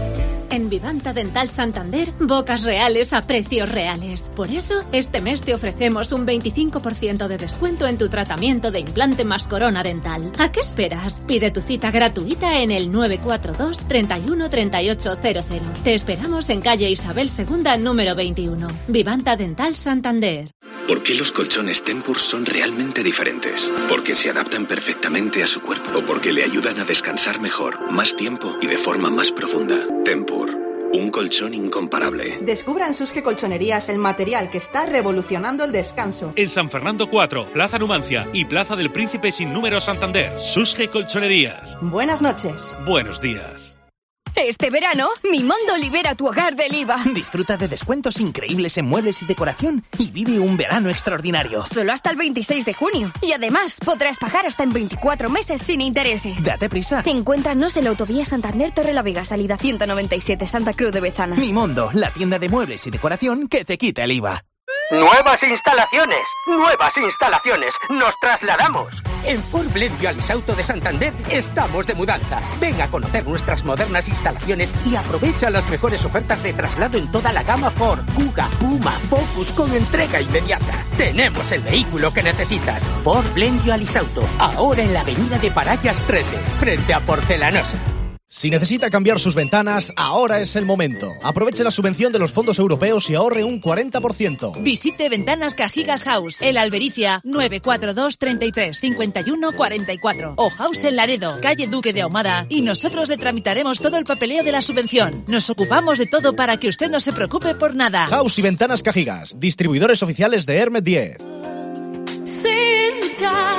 [SPEAKER 20] En Vivanta Dental Santander, bocas reales a precios reales. Por eso, este mes te ofrecemos un veinticinco por ciento de descuento en tu tratamiento de implante más corona dental. ¿A qué esperas? Pide tu cita gratuita en el nueve cuatro dos, treinta y uno, treinta y ocho cero cero. Te esperamos en calle Isabel segunda, número veintiuno. Vivanta Dental Santander.
[SPEAKER 21] ¿Por qué los colchones Tempur son realmente diferentes? Porque se adaptan perfectamente a su cuerpo o porque le ayudan a descansar mejor, más tiempo y de forma más profunda. Tempur, un colchón incomparable.
[SPEAKER 22] Descubra en Susge Colchonerías el material que está revolucionando el descanso.
[SPEAKER 23] En San Fernando cuatro, Plaza Numancia y Plaza del Príncipe sin número Santander. Susge Colchonerías.
[SPEAKER 22] Buenas noches.
[SPEAKER 23] Buenos días.
[SPEAKER 24] Este verano, Mimondo libera tu hogar del I V A.
[SPEAKER 25] Disfruta de descuentos increíbles en muebles y decoración y vive un verano extraordinario.
[SPEAKER 24] Solo hasta el veintiséis de junio. Y además, podrás pagar hasta en veinticuatro meses sin intereses.
[SPEAKER 25] Date prisa.
[SPEAKER 24] Encuéntranos en la autovía Santander Torrelavega, salida ciento noventa y siete, Santa Cruz de Bezana.
[SPEAKER 25] Mimondo, la tienda de muebles y decoración que te quita el I V A.
[SPEAKER 26] ¡Nuevas instalaciones! ¡Nuevas instalaciones! ¡Nos trasladamos!
[SPEAKER 27] En Ford Blendio Alisauto de Santander estamos de mudanza. Ven a conocer nuestras modernas instalaciones y aprovecha las mejores ofertas de traslado en toda la gama Ford, Kuga, Puma, Focus con entrega inmediata. Tenemos el vehículo que necesitas. Ford Blendio Alisauto, ahora en la avenida de Parayas trece, frente a Porcelanosa.
[SPEAKER 28] Si necesita cambiar sus ventanas, ahora es el momento. Aproveche la subvención de los fondos europeos y ahorre un cuarenta por ciento.
[SPEAKER 10] Visite Ventanas Cajigas House, El Albericia, nueve cuatro dos, treinta y tres, cincuenta y uno, cuarenta y cuatro. O House en Laredo, calle Duque de Ahumada, y nosotros le tramitaremos todo el papeleo de la subvención. Nos ocupamos de todo para que usted no se preocupe por nada.
[SPEAKER 28] House y Ventanas Cajigas, distribuidores oficiales de Hermet diez.
[SPEAKER 18] Sin luchar,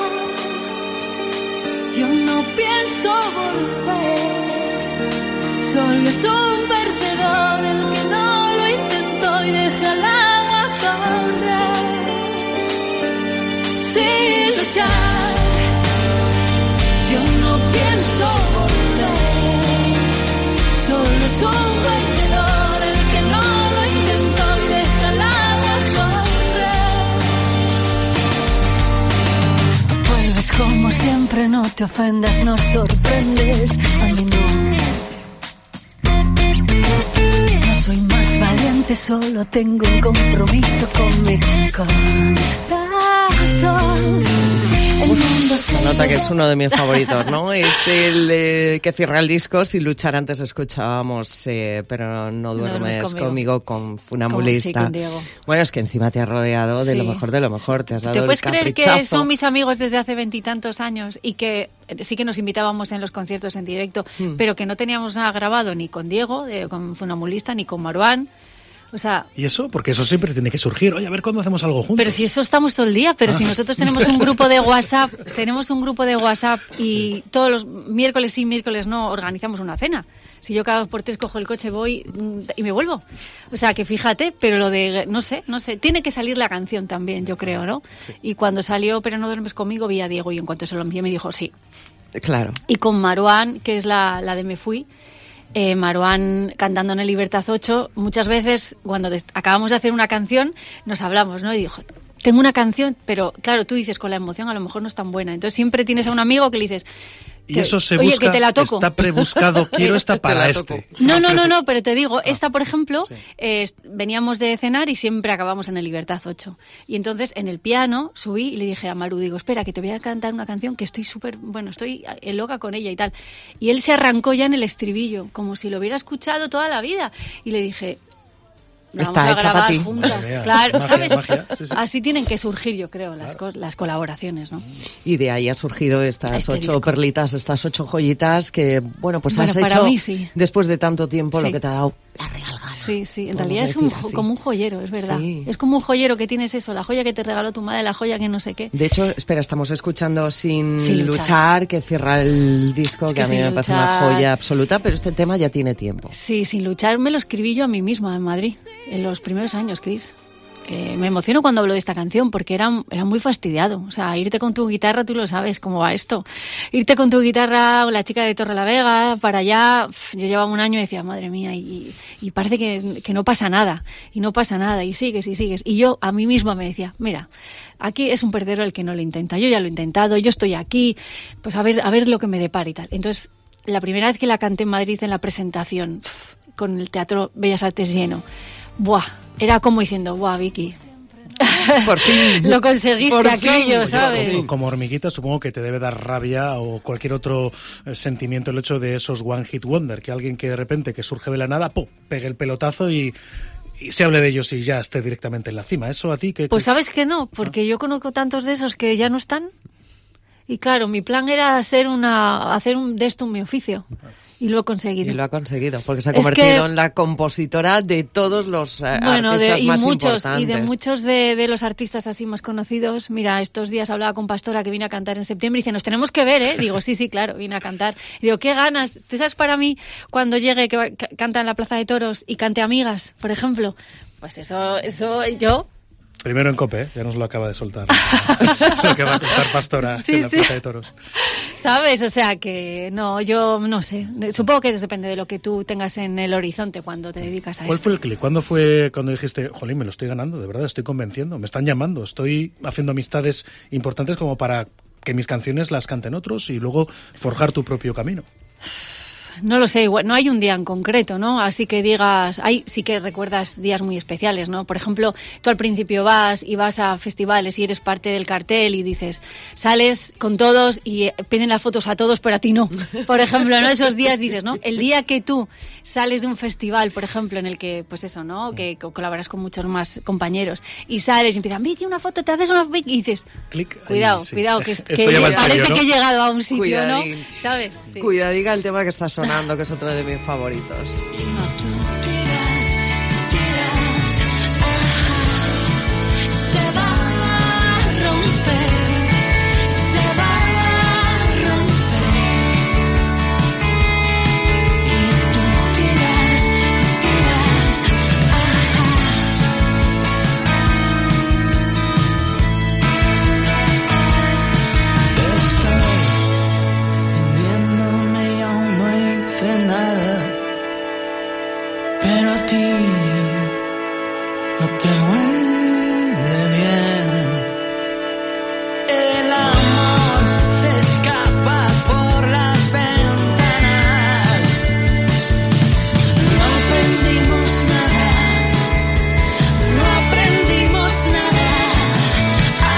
[SPEAKER 18] yo no pienso volver. Solo es un perdedor el que no lo intentó y deja el agua correr. Sin luchar, yo no pienso volver. Solo es un perdedor el que no lo intentó y deja el agua correr. Vuelves como siempre, no te ofendas, no sorprendes. A mí no. Soy más valiente, solo tengo un compromiso con mi corazón.
[SPEAKER 1] Se nota que es uno de mis favoritos, ¿no? Es el eh, que cierra el disco. Sin luchar, antes escuchábamos, eh, pero no duermes, no conmigo. conmigo, con Funambulista.
[SPEAKER 19] Sí, con
[SPEAKER 1] bueno, es que encima te has rodeado de sí. lo mejor de lo mejor. Te has dado
[SPEAKER 19] ¿Te puedes
[SPEAKER 1] el
[SPEAKER 19] creer que son mis amigos desde hace veintitantos años y que sí que nos invitábamos en los conciertos en directo, mm. pero que no teníamos nada grabado ni con Diego, de, con Funambulista, ni con Maruán? O sea,
[SPEAKER 2] ¿y eso? Porque eso siempre tiene que surgir. Oye, a ver cuándo hacemos algo juntos.
[SPEAKER 19] Pero si eso estamos todo el día. Pero ah. si nosotros tenemos un grupo de WhatsApp, tenemos un grupo de WhatsApp y sí. todos los miércoles sí, miércoles no, organizamos una cena. Si yo cada dos por tres cojo el coche, voy y me vuelvo. O sea, que fíjate, pero lo de, no sé, no sé, tiene que salir la canción también, yo creo, ¿no? Sí. Y cuando salió Pero no duermes conmigo, vi a Diego y en cuanto se lo envié me dijo sí.
[SPEAKER 1] Claro.
[SPEAKER 19] Y con Maruán, que es la, la de Me Fui, Eh, Maruán cantando en el Libertad ocho, muchas veces cuando des- acabamos de hacer una canción nos hablamos, ¿no? Y dijo, tengo una canción, pero claro, tú dices con la emoción a lo mejor no es tan buena. Entonces siempre tienes a un amigo que le dices,
[SPEAKER 2] y eso se
[SPEAKER 19] oye,
[SPEAKER 2] busca,
[SPEAKER 19] que te la toco.
[SPEAKER 2] está prebuscado, quiero esta para este.
[SPEAKER 19] No, no, no, no, pero te digo, esta, por ejemplo, sí. eh, veníamos de cenar y siempre acabamos en el Libertad ocho. Y entonces, en el piano, subí y le dije a Maru, digo, espera, que te voy a cantar una canción que estoy súper, bueno, estoy loca con ella y tal. Y él se arrancó ya en el estribillo, como si lo hubiera escuchado toda la vida. Y le dije, la
[SPEAKER 1] está
[SPEAKER 19] vamos a
[SPEAKER 1] hecha para ti.
[SPEAKER 19] Juntas.
[SPEAKER 2] Mira,
[SPEAKER 19] claro,
[SPEAKER 2] magia,
[SPEAKER 19] ¿sabes?
[SPEAKER 2] Magia. Sí, sí.
[SPEAKER 19] Así tienen que surgir, yo creo, las,
[SPEAKER 2] claro.
[SPEAKER 19] co- las colaboraciones, ¿no?
[SPEAKER 1] Y de ahí ha surgido estas
[SPEAKER 19] este
[SPEAKER 1] ocho
[SPEAKER 19] disco.
[SPEAKER 1] perlitas, estas ocho joyitas que, bueno, pues
[SPEAKER 19] Bueno,
[SPEAKER 1] has
[SPEAKER 19] para
[SPEAKER 1] hecho
[SPEAKER 19] mí sí.
[SPEAKER 1] después de tanto tiempo
[SPEAKER 19] Sí.
[SPEAKER 1] lo que te ha dado la real gana.
[SPEAKER 19] Sí, sí, en
[SPEAKER 1] Vamos
[SPEAKER 19] realidad
[SPEAKER 1] a
[SPEAKER 19] es un,
[SPEAKER 1] decir
[SPEAKER 19] jo-
[SPEAKER 1] así.
[SPEAKER 19] como un joyero, es verdad.
[SPEAKER 1] Sí.
[SPEAKER 19] Es como un joyero que tienes eso, la joya que te regaló tu madre, la joya que no sé qué.
[SPEAKER 1] De hecho, espera, estamos escuchando Sin,
[SPEAKER 19] Sin
[SPEAKER 1] luchar.
[SPEAKER 19] luchar,
[SPEAKER 1] que cierra el disco,
[SPEAKER 19] Es
[SPEAKER 1] que,
[SPEAKER 19] que
[SPEAKER 1] a mí
[SPEAKER 19] Sin
[SPEAKER 1] me parece una
[SPEAKER 19] luchar-
[SPEAKER 1] joya absoluta, pero este tema ya tiene tiempo.
[SPEAKER 19] Sí, Sin luchar me lo escribí yo a mí misma en Madrid, en los primeros años, Cris. Eh, me emociono cuando hablo de esta canción porque era, era muy fastidiado. O sea, irte con tu guitarra, tú lo sabes cómo va esto. Irte con tu guitarra, la chica de Torrelavega, para allá. Pff, yo llevaba un año y decía, madre mía, y, y parece que, que no pasa nada. Y no pasa nada, y sigues y sigues. Y yo a mí misma me decía, mira, aquí es un perdedor el que no lo intenta. Yo ya lo he intentado, yo estoy aquí, pues a ver, a ver lo que me depara y tal. Entonces, la primera vez que la canté en Madrid en la presentación, pff, con el Teatro Bellas Artes lleno. Buah, era como diciendo, buah, Vicky,
[SPEAKER 1] por fin
[SPEAKER 19] lo conseguiste por aquello, fin. ¿Sabes?
[SPEAKER 2] Como, como hormiguita supongo que te debe dar rabia o cualquier otro eh, sentimiento el hecho de esos One Hit Wonder, que alguien que de repente que surge de la nada, ¡pum!, pegue el pelotazo y, y se hable de ellos y ya esté directamente en la cima. ¿Eso a ti qué?
[SPEAKER 19] Pues sabes que no, porque ¿Ah? yo conozco tantos de esos que ya no están. Y claro, mi plan era hacer una hacer un, de esto un mi oficio. Y lo he conseguido.
[SPEAKER 1] Y lo ha conseguido, porque se ha convertido que, en la compositora de todos los uh, bueno, artistas
[SPEAKER 19] de, y
[SPEAKER 1] más
[SPEAKER 19] muchos,
[SPEAKER 1] importantes.
[SPEAKER 19] Y de muchos de, de los artistas así más conocidos. Mira, estos días hablaba con Pastora, que vine a cantar en septiembre, y dice, nos tenemos que ver, ¿eh? Digo, sí, sí, claro, vine a cantar. Y digo, qué ganas. ¿Tú sabes para mí, cuando llegue, que canta en la Plaza de Toros y cante Amigas, por ejemplo? Pues eso, eso yo...
[SPEAKER 2] Primero en COPE, ¿eh? Ya nos lo acaba de soltar. Lo que va a contar Pastora sí, en la sí. Plaza de Toros.
[SPEAKER 19] ¿Sabes? O sea que no, yo no sé. Supongo que depende de lo que tú tengas en el horizonte cuando te dedicas a
[SPEAKER 2] ¿Cuál
[SPEAKER 19] esto.
[SPEAKER 2] fue el clic? ¿Cuándo fue cuando dijiste, jolín, me lo estoy ganando, de verdad, estoy convenciendo, me están llamando, estoy haciendo amistades importantes como para que mis canciones las canten otros y luego forjar tu propio camino?
[SPEAKER 19] No lo sé, igual, no hay un día en concreto, ¿no? Así que digas, hay, sí que recuerdas días muy especiales, ¿no? Por ejemplo, tú al principio vas y vas a festivales y eres parte del cartel y dices, sales con todos y piden las fotos a todos, pero a ti no. Por ejemplo, ¿no? Esos días dices, ¿no? El día que tú sales de un festival, por ejemplo, en el que, pues eso, ¿no? Que colaboras con muchos más compañeros y sales y empiezan, Vicky, una foto, te haces una foto y dices,
[SPEAKER 2] clic,
[SPEAKER 19] cuidado,
[SPEAKER 2] ahí, sí.
[SPEAKER 19] cuidado, que, que
[SPEAKER 2] parece
[SPEAKER 19] serio,
[SPEAKER 2] ¿no?
[SPEAKER 19] que he llegado a un sitio,
[SPEAKER 1] Cuidadín.
[SPEAKER 19] ¿no? ¿Sabes? Sí.
[SPEAKER 1] Cuidadiga el tema que está sonando, que es otro de mis favoritos.
[SPEAKER 3] Pero a ti no te huele bien. El amor se escapa por las ventanas. No aprendimos nada, no aprendimos nada.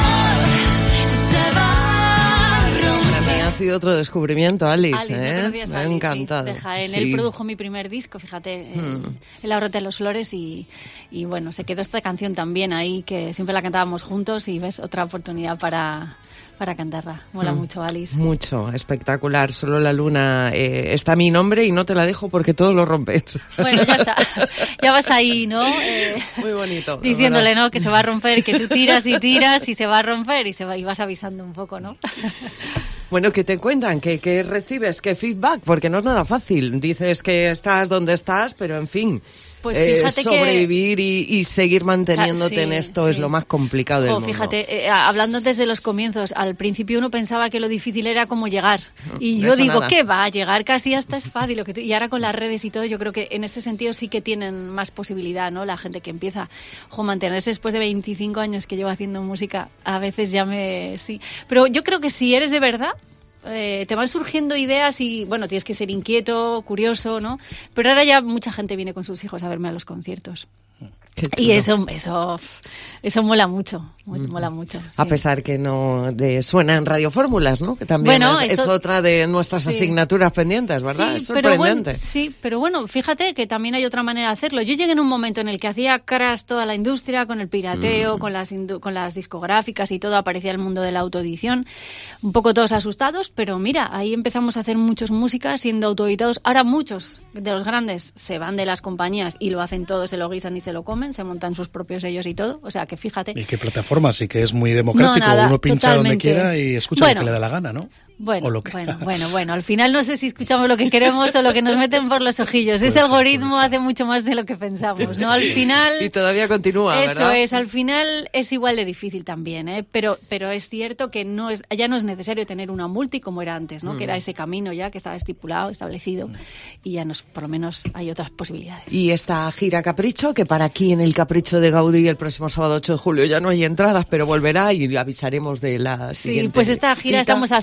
[SPEAKER 3] Amor se va a romper.
[SPEAKER 1] Para mí ha sido otro descubrimiento, Alice.
[SPEAKER 19] Alice,
[SPEAKER 1] ¿eh?
[SPEAKER 19] Me
[SPEAKER 1] ha encantado.
[SPEAKER 19] Sí, de Jaén.
[SPEAKER 1] Sí.
[SPEAKER 19] Él produjo mi primer disco, fíjate, hmm. El Ahorrate de los Flores y, y bueno, se quedó esta canción también ahí, que siempre la cantábamos juntos y ves otra oportunidad para, para cantarla. Mola hmm. mucho, Alice.
[SPEAKER 1] Mucho, espectacular. Solo la luna eh, está mi nombre y no te la dejo porque todo lo rompes.
[SPEAKER 19] Bueno, ya está. Ya vas ahí, ¿no? Eh,
[SPEAKER 1] Muy bonito.
[SPEAKER 19] Diciéndole, ¿no? Que se va a romper, que tú tiras y tiras y se va a romper y se va, y vas avisando un poco, ¿no?
[SPEAKER 1] Bueno, ¿qué te cuentan? ¿Qué, qué recibes? ¿Qué feedback? Porque no es nada fácil. Dices que estás donde estás, pero en fin,
[SPEAKER 19] pues fíjate
[SPEAKER 1] eh, sobrevivir
[SPEAKER 19] que...
[SPEAKER 1] y, y seguir manteniéndote sí, en esto sí. es lo más complicado del
[SPEAKER 19] oh,
[SPEAKER 1] mundo.
[SPEAKER 19] Fíjate, eh, hablando desde los comienzos, al principio uno pensaba que lo difícil era como llegar. Y yo digo, nada. ¿Qué va? Llegar casi hasta es fácil. Lo que tú... Y ahora con las redes y todo, yo creo que en ese sentido sí que tienen más posibilidad, ¿no? La gente que empieza a mantenerse después de veinticinco años que llevo haciendo música, a veces ya me... sí. Pero yo creo que si eres de verdad... Eh, te van surgiendo ideas y, bueno, tienes que ser inquieto, curioso, ¿no? Pero ahora ya mucha gente viene con sus hijos a verme a los conciertos. Y eso, eso, eso mola mucho, mola mucho. Sí.
[SPEAKER 1] A pesar que no de, suena en Radio Fórmulas, ¿no? Que también bueno, es, eso, es otra de nuestras sí. asignaturas pendientes, ¿verdad? Sí, es sorprendente.
[SPEAKER 19] Pero bueno, sí, pero bueno, fíjate que también hay otra manera de hacerlo. Yo llegué en un momento en el que hacía caras toda la industria, con el pirateo, mm. con las con las discográficas y todo, aparecía el mundo de la autoedición, un poco todos asustados, pero mira, ahí empezamos a hacer muchos músicas siendo autoeditados. Ahora muchos de los grandes se van de las compañías y lo hacen todo, se lo guisan y se lo comen, se montan sus propios sellos y todo, o sea que fíjate.
[SPEAKER 2] ¿Y qué plataforma? Sí que es muy democrático, no, nada, uno pincha totalmente. Donde quiera y escucha bueno, lo que le da la gana, ¿no?
[SPEAKER 19] Bueno,
[SPEAKER 2] o lo que...
[SPEAKER 19] bueno, bueno, bueno, al final no sé si escuchamos lo que queremos o lo que nos meten por los ojillos. Ese algoritmo hace mucho más de lo que pensamos, ¿no? Al final...
[SPEAKER 1] Y todavía continúa,
[SPEAKER 19] Eso
[SPEAKER 1] ¿verdad?
[SPEAKER 19] es, al final es igual de difícil también, ¿eh? Pero, pero es cierto que no es, ya no es necesario tener una multi como era antes, ¿no? Mm. Que era ese camino ya que estaba estipulado, establecido, mm. y ya nos, por lo menos hay otras posibilidades.
[SPEAKER 1] Y esta gira Capricho, que para aquí en el Capricho de Gaudí el próximo sábado ocho de julio ya no hay entradas, pero volverá y avisaremos de la siguiente
[SPEAKER 19] Sí, pues esta gira
[SPEAKER 1] cita.
[SPEAKER 19] Estamos haciendo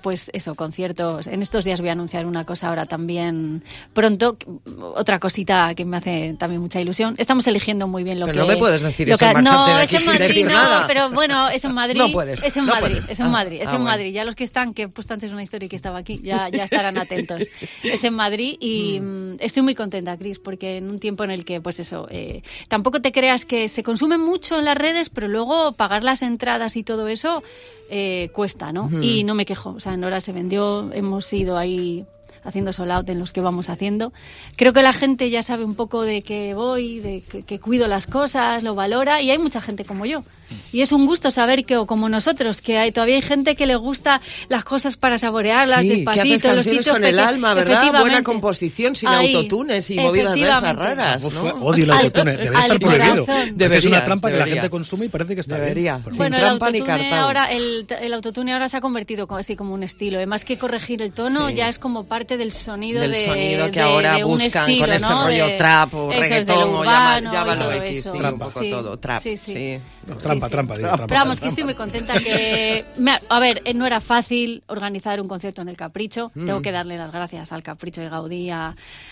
[SPEAKER 19] pues eso, conciertos. En estos días voy a anunciar una cosa ahora también pronto, otra cosita que me hace también mucha ilusión. Estamos eligiendo muy bien lo
[SPEAKER 1] pero
[SPEAKER 19] que...
[SPEAKER 1] no me puedes decir
[SPEAKER 19] eso
[SPEAKER 1] que,
[SPEAKER 19] en
[SPEAKER 1] marcharte
[SPEAKER 19] no,
[SPEAKER 1] de aquí
[SPEAKER 19] es en
[SPEAKER 1] sin
[SPEAKER 19] Madrid,
[SPEAKER 1] decir
[SPEAKER 19] no,
[SPEAKER 1] nada.
[SPEAKER 19] pero bueno, es en Madrid.
[SPEAKER 1] No puedes,
[SPEAKER 19] es en
[SPEAKER 1] no
[SPEAKER 19] Madrid,
[SPEAKER 1] puedes.
[SPEAKER 19] es en Madrid, es
[SPEAKER 1] Ah,
[SPEAKER 19] en
[SPEAKER 1] bueno.
[SPEAKER 19] Madrid. Ya los que están, que he puesto antes una historia y que estaba aquí, ya, ya estarán atentos. Es en Madrid y mm. estoy muy contenta, Cris, porque en un tiempo en el que, pues eso, eh, tampoco te creas que se consume mucho en las redes, pero luego pagar las entradas y todo eso eh, cuesta, ¿no?
[SPEAKER 1] Ujú.
[SPEAKER 19] Y no me quejo, o sea, en Hora se vendió, hemos ido ahí haciendo sold out en los que vamos haciendo. Creo que la gente ya sabe un poco de qué voy, de que, que cuido las cosas, lo valora, y hay mucha gente como yo. Y es un gusto saber que, o como nosotros, que hay todavía hay gente que le gusta las cosas para saborearlas,
[SPEAKER 1] Sí,
[SPEAKER 19] despacito,
[SPEAKER 1] que haces
[SPEAKER 19] los
[SPEAKER 1] canciones
[SPEAKER 19] sitios
[SPEAKER 1] con el
[SPEAKER 19] peque-
[SPEAKER 1] alma, ¿verdad?
[SPEAKER 19] efectivamente.
[SPEAKER 1] Buena composición, sin
[SPEAKER 19] Ahí,
[SPEAKER 1] autotunes y movidas de esas raras, ¿no?
[SPEAKER 2] Odio el autotune, debería estar
[SPEAKER 19] al
[SPEAKER 2] prohibido.
[SPEAKER 19] corazón.
[SPEAKER 2] Es
[SPEAKER 1] Debería,
[SPEAKER 2] una trampa que la
[SPEAKER 1] debería.
[SPEAKER 2] gente consume y parece que está
[SPEAKER 1] Debería.
[SPEAKER 2] bien.
[SPEAKER 1] Sin
[SPEAKER 19] Bueno, el
[SPEAKER 1] trampa ni
[SPEAKER 19] autotune
[SPEAKER 1] cartón.
[SPEAKER 19] ahora, el, el autotune ahora se ha convertido como, así como un estilo. Además que corregir el tono
[SPEAKER 1] Sí.
[SPEAKER 19] ya es como parte del sonido
[SPEAKER 1] Del
[SPEAKER 19] de,
[SPEAKER 1] sonido que
[SPEAKER 19] de-
[SPEAKER 1] ahora
[SPEAKER 19] de un
[SPEAKER 1] buscan
[SPEAKER 19] estilo,
[SPEAKER 1] con ese
[SPEAKER 19] ¿no?
[SPEAKER 1] rollo
[SPEAKER 19] De-
[SPEAKER 1] trap o
[SPEAKER 19] eso es,
[SPEAKER 1] reggaetón
[SPEAKER 19] del
[SPEAKER 1] o
[SPEAKER 19] urbano
[SPEAKER 1] llámalo
[SPEAKER 19] y todo
[SPEAKER 1] X,
[SPEAKER 19] eso.
[SPEAKER 1] sí, un poco
[SPEAKER 19] Sí.
[SPEAKER 1] todo, trap,
[SPEAKER 19] Sí, sí.
[SPEAKER 1] sí.
[SPEAKER 2] Trampa,
[SPEAKER 19] Sí, sí.
[SPEAKER 2] trampa, digo, trampa.
[SPEAKER 19] Pero vamos, que estoy muy contenta que... me ha- A ver, eh, no era fácil organizar un concierto en el Capricho.
[SPEAKER 1] Mm.
[SPEAKER 19] Tengo que darle las gracias al Capricho de Gaudí, a,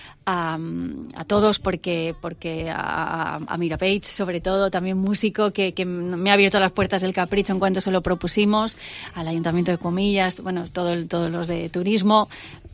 [SPEAKER 19] a, a todos, porque, porque a, a Mira Page, sobre todo, también músico, que, que me ha abierto las puertas del Capricho en cuanto se lo propusimos, al Ayuntamiento de Comillas, bueno, todo el- todos los de turismo.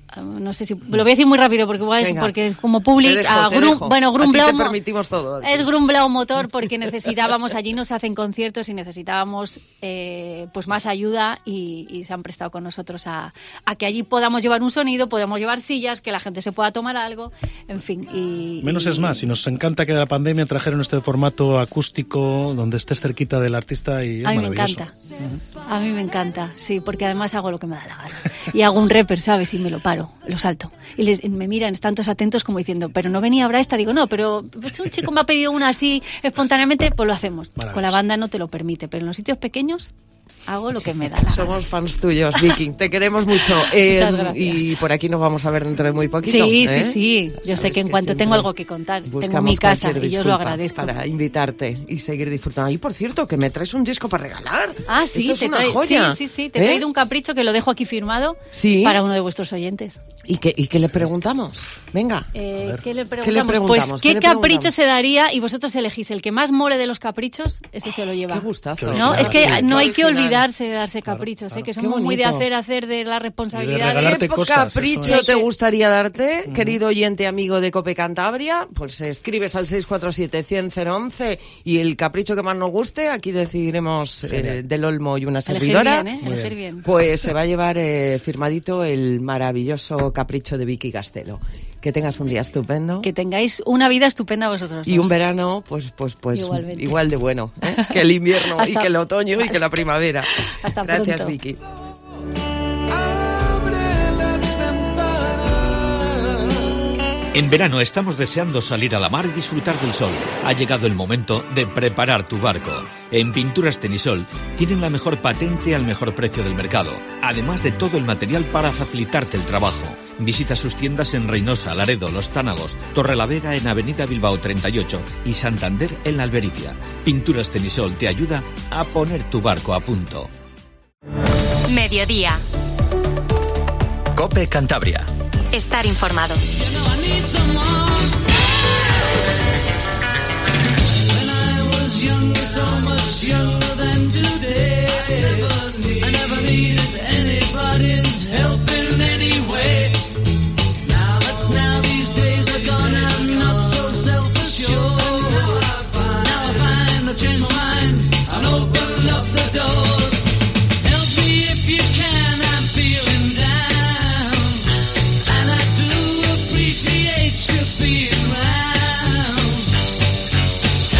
[SPEAKER 19] No sé si lo voy a decir muy rápido porque igual es
[SPEAKER 1] Venga.
[SPEAKER 19] porque como
[SPEAKER 1] Te
[SPEAKER 19] public
[SPEAKER 1] dejo,
[SPEAKER 19] a
[SPEAKER 1] te
[SPEAKER 19] Grum-
[SPEAKER 1] dejo.
[SPEAKER 19] bueno
[SPEAKER 1] A ti
[SPEAKER 19] Grumblau
[SPEAKER 1] te
[SPEAKER 19] Mo-
[SPEAKER 1] permitimos todo.
[SPEAKER 19] es Grumblau Motor porque necesitábamos, allí no se hacen conciertos y necesitábamos eh, pues más ayuda y, y se han prestado con nosotros a, a que allí podamos llevar un sonido, podamos llevar sillas, que la gente se pueda tomar algo, en fin. Y,
[SPEAKER 2] Menos
[SPEAKER 19] y-
[SPEAKER 2] es más, y nos encanta que de la pandemia trajeron este formato acústico donde estés cerquita del artista y es
[SPEAKER 19] A mí me
[SPEAKER 2] maravilloso.
[SPEAKER 19] encanta, a mí me encanta, sí, porque además hago lo que me da la gana. Y hago un rapper, ¿sabes? Y me lo paro, lo salto. Y les, me miran, están todos atentos como diciendo, pero no venía ahora esta. Digo, no, pero pues, un chico me ha pedido una así espontáneamente, pues lo hacemos. Con la banda no te lo permite, pero en los sitios pequeños hago lo que me da la gana.
[SPEAKER 1] Somos fans tuyos, Vicky. Te queremos mucho. Eh,
[SPEAKER 19] Muchas gracias.
[SPEAKER 1] y por aquí nos vamos a ver dentro de muy poquito.
[SPEAKER 19] Sí,
[SPEAKER 1] ¿eh?
[SPEAKER 19] sí, sí. Yo sé
[SPEAKER 1] Sabes
[SPEAKER 19] que en
[SPEAKER 1] que
[SPEAKER 19] cuanto
[SPEAKER 1] siempre
[SPEAKER 19] tengo algo que contar, tengo
[SPEAKER 1] buscamos
[SPEAKER 19] mi casa
[SPEAKER 1] cualquier
[SPEAKER 19] y yo os lo
[SPEAKER 1] disculpa
[SPEAKER 19] agradezco.
[SPEAKER 1] para invitarte y seguir disfrutando. Y por cierto, que me traes un disco para regalar.
[SPEAKER 19] Ah, sí,
[SPEAKER 1] Esto es
[SPEAKER 19] te
[SPEAKER 1] una
[SPEAKER 19] trae-
[SPEAKER 1] joya.
[SPEAKER 19] sí, sí, sí, te he
[SPEAKER 1] ¿Eh?
[SPEAKER 19] traído un capricho que lo dejo aquí firmado
[SPEAKER 1] Sí.
[SPEAKER 19] para uno de vuestros oyentes.
[SPEAKER 1] ¿Y qué, ¿Y qué le preguntamos? Venga.
[SPEAKER 19] Eh, ¿qué, le
[SPEAKER 1] ¿Qué le
[SPEAKER 19] preguntamos?
[SPEAKER 1] preguntamos?
[SPEAKER 19] Pues,
[SPEAKER 1] ¿Qué
[SPEAKER 19] ¿qué
[SPEAKER 1] le
[SPEAKER 19] capricho
[SPEAKER 1] preguntamos?
[SPEAKER 19] se daría? Y vosotros elegís el que más mole de los caprichos, ese se lo lleva.
[SPEAKER 1] Qué gustazo.
[SPEAKER 19] ¿No?
[SPEAKER 1] Claro,
[SPEAKER 19] es que
[SPEAKER 1] sí,
[SPEAKER 19] no
[SPEAKER 1] qué
[SPEAKER 19] hay que
[SPEAKER 1] original.
[SPEAKER 19] olvidarse de darse caprichos, ¿eh? Que
[SPEAKER 1] Qué
[SPEAKER 19] somos muy de
[SPEAKER 1] bonito.
[SPEAKER 19] hacer, hacer de la responsabilidad.
[SPEAKER 2] regalarte
[SPEAKER 1] ¿Qué
[SPEAKER 2] cosas,
[SPEAKER 1] capricho
[SPEAKER 2] eso es.
[SPEAKER 1] te gustaría darte, querido oyente amigo de Cope Cantabria? Pues escribes al seis cuatro siete, cien, cero once y el capricho que más nos guste, aquí decidiremos eh, del Olmo y una
[SPEAKER 19] Elegir
[SPEAKER 1] servidora.
[SPEAKER 19] bien, ¿eh? Elegir bien.
[SPEAKER 1] Pues se va a llevar eh, firmadito el maravilloso capricho de Vicky Castelo. Que tengas un día estupendo.
[SPEAKER 19] Que tengáis una vida estupenda vosotros
[SPEAKER 1] Y
[SPEAKER 19] dos.
[SPEAKER 1] un verano, pues, pues, pues
[SPEAKER 19] Igualmente.
[SPEAKER 1] igual de bueno, ¿eh? Que el invierno y
[SPEAKER 19] Hasta-
[SPEAKER 1] que el otoño y que la primavera.
[SPEAKER 19] Hasta
[SPEAKER 1] Gracias,
[SPEAKER 19] pronto.
[SPEAKER 1] Vicky.
[SPEAKER 4] En verano estamos deseando salir a la mar y disfrutar del sol. Ha llegado el momento de preparar tu barco. En Pinturas Tenisol tienen la mejor patente al mejor precio del mercado, además de todo el material para facilitarte el trabajo. Visita sus tiendas en Reynosa, Laredo, Los Tánagos, Torrelavega en Avenida Bilbao treinta y ocho y Santander en La Albericia. Pinturas Tenisol te ayuda a poner tu barco a punto.
[SPEAKER 5] Mediodía.
[SPEAKER 21] Cope Cantabria.
[SPEAKER 5] Estar informado.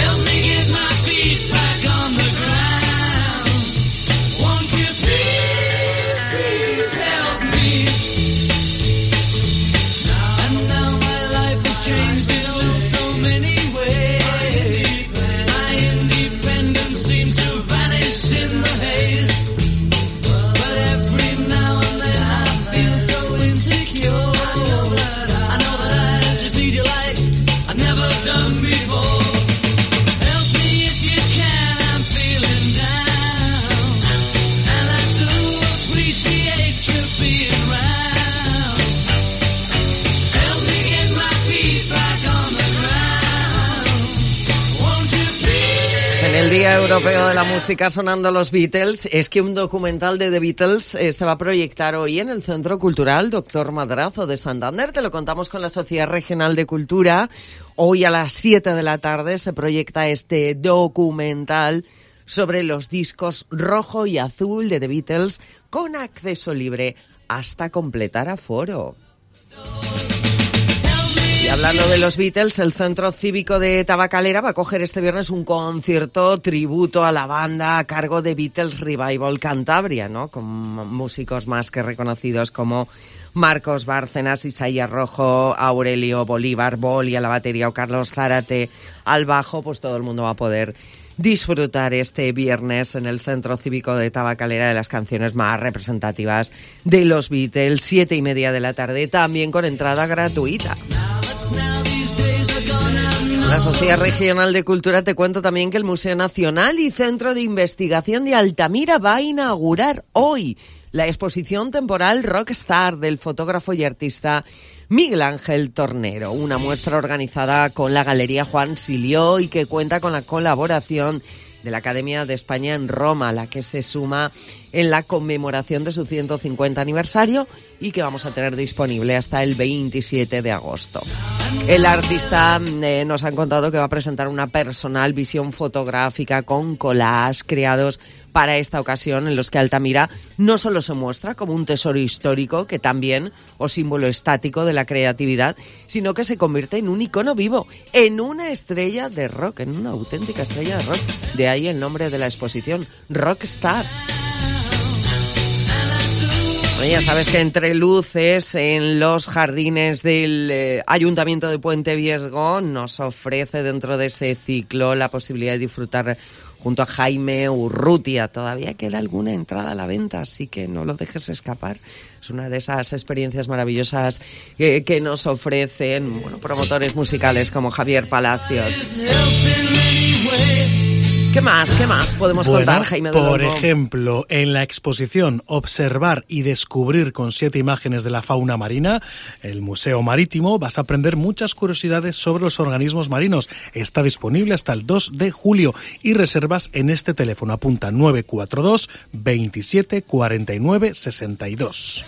[SPEAKER 3] Won't you please?
[SPEAKER 1] Día Europeo de la Música sonando los Beatles. Es que un documental de The Beatles eh, se va a proyectar hoy en el Centro Cultural Doctor Madrazo de Santander. Te lo contamos con la Sociedad Regional de Cultura. Hoy a las siete de la tarde se proyecta este documental sobre los discos rojo y azul de The Beatles con acceso libre hasta completar aforo. Y hablando de los Beatles, el Centro Cívico de Tabacalera va a coger este viernes un concierto tributo a la banda a cargo de Beatles Revival Cantabria, ¿no? Con músicos más que reconocidos como Marcos Bárcenas, Isaías Rojo, Aurelio Bolívar, Boli a la batería o Carlos Zárate al bajo. Pues todo el mundo va a poder disfrutar este viernes en el Centro Cívico de Tabacalera de las canciones más representativas de los Beatles, siete y media de la tarde, también con entrada gratuita. La Sociedad Regional de Cultura te cuento también que el Museo Nacional y Centro de Investigación de Altamira va a inaugurar hoy la exposición temporal Rockstar del fotógrafo y artista Miguel Ángel Tornero, una muestra organizada con la Galería Juan Silió y que cuenta con la colaboración de la Academia de España en Roma, a la que se suma en la conmemoración de su ciento cincuenta aniversario y que vamos a tener disponible hasta el veintisiete de agosto. El artista eh, nos han contado que va a presentar una personal visión fotográfica con collages creados para esta ocasión, en los que Altamira no solo se muestra como un tesoro histórico, que también, o símbolo estático de la creatividad, sino que se convierte en un icono vivo, en una estrella de rock, en una auténtica estrella de rock. De ahí el nombre de la exposición, Rockstar. Ya sabes que entre luces en los jardines del eh, Ayuntamiento de Puente Viesgo nos ofrece dentro de ese ciclo la posibilidad de disfrutar junto a Jaime Urrutia. Todavía queda alguna entrada a la venta, así que no lo dejes escapar. Es una de esas experiencias maravillosas que, que nos ofrecen, bueno, promotores musicales como Javier Palacios. ¿Qué más? ¿Qué más podemos
[SPEAKER 2] bueno,
[SPEAKER 1] contar, Jaime del
[SPEAKER 2] Por
[SPEAKER 1] Olmo?
[SPEAKER 2] ejemplo, en la exposición Observar y Descubrir con siete imágenes de la fauna marina, el Museo Marítimo, vas a aprender muchas curiosidades sobre los organismos marinos. Está disponible hasta el dos de julio y reservas en este teléfono. Apunta nueve cuatro dos, veintisiete, cuarenta y nueve, sesenta y dos.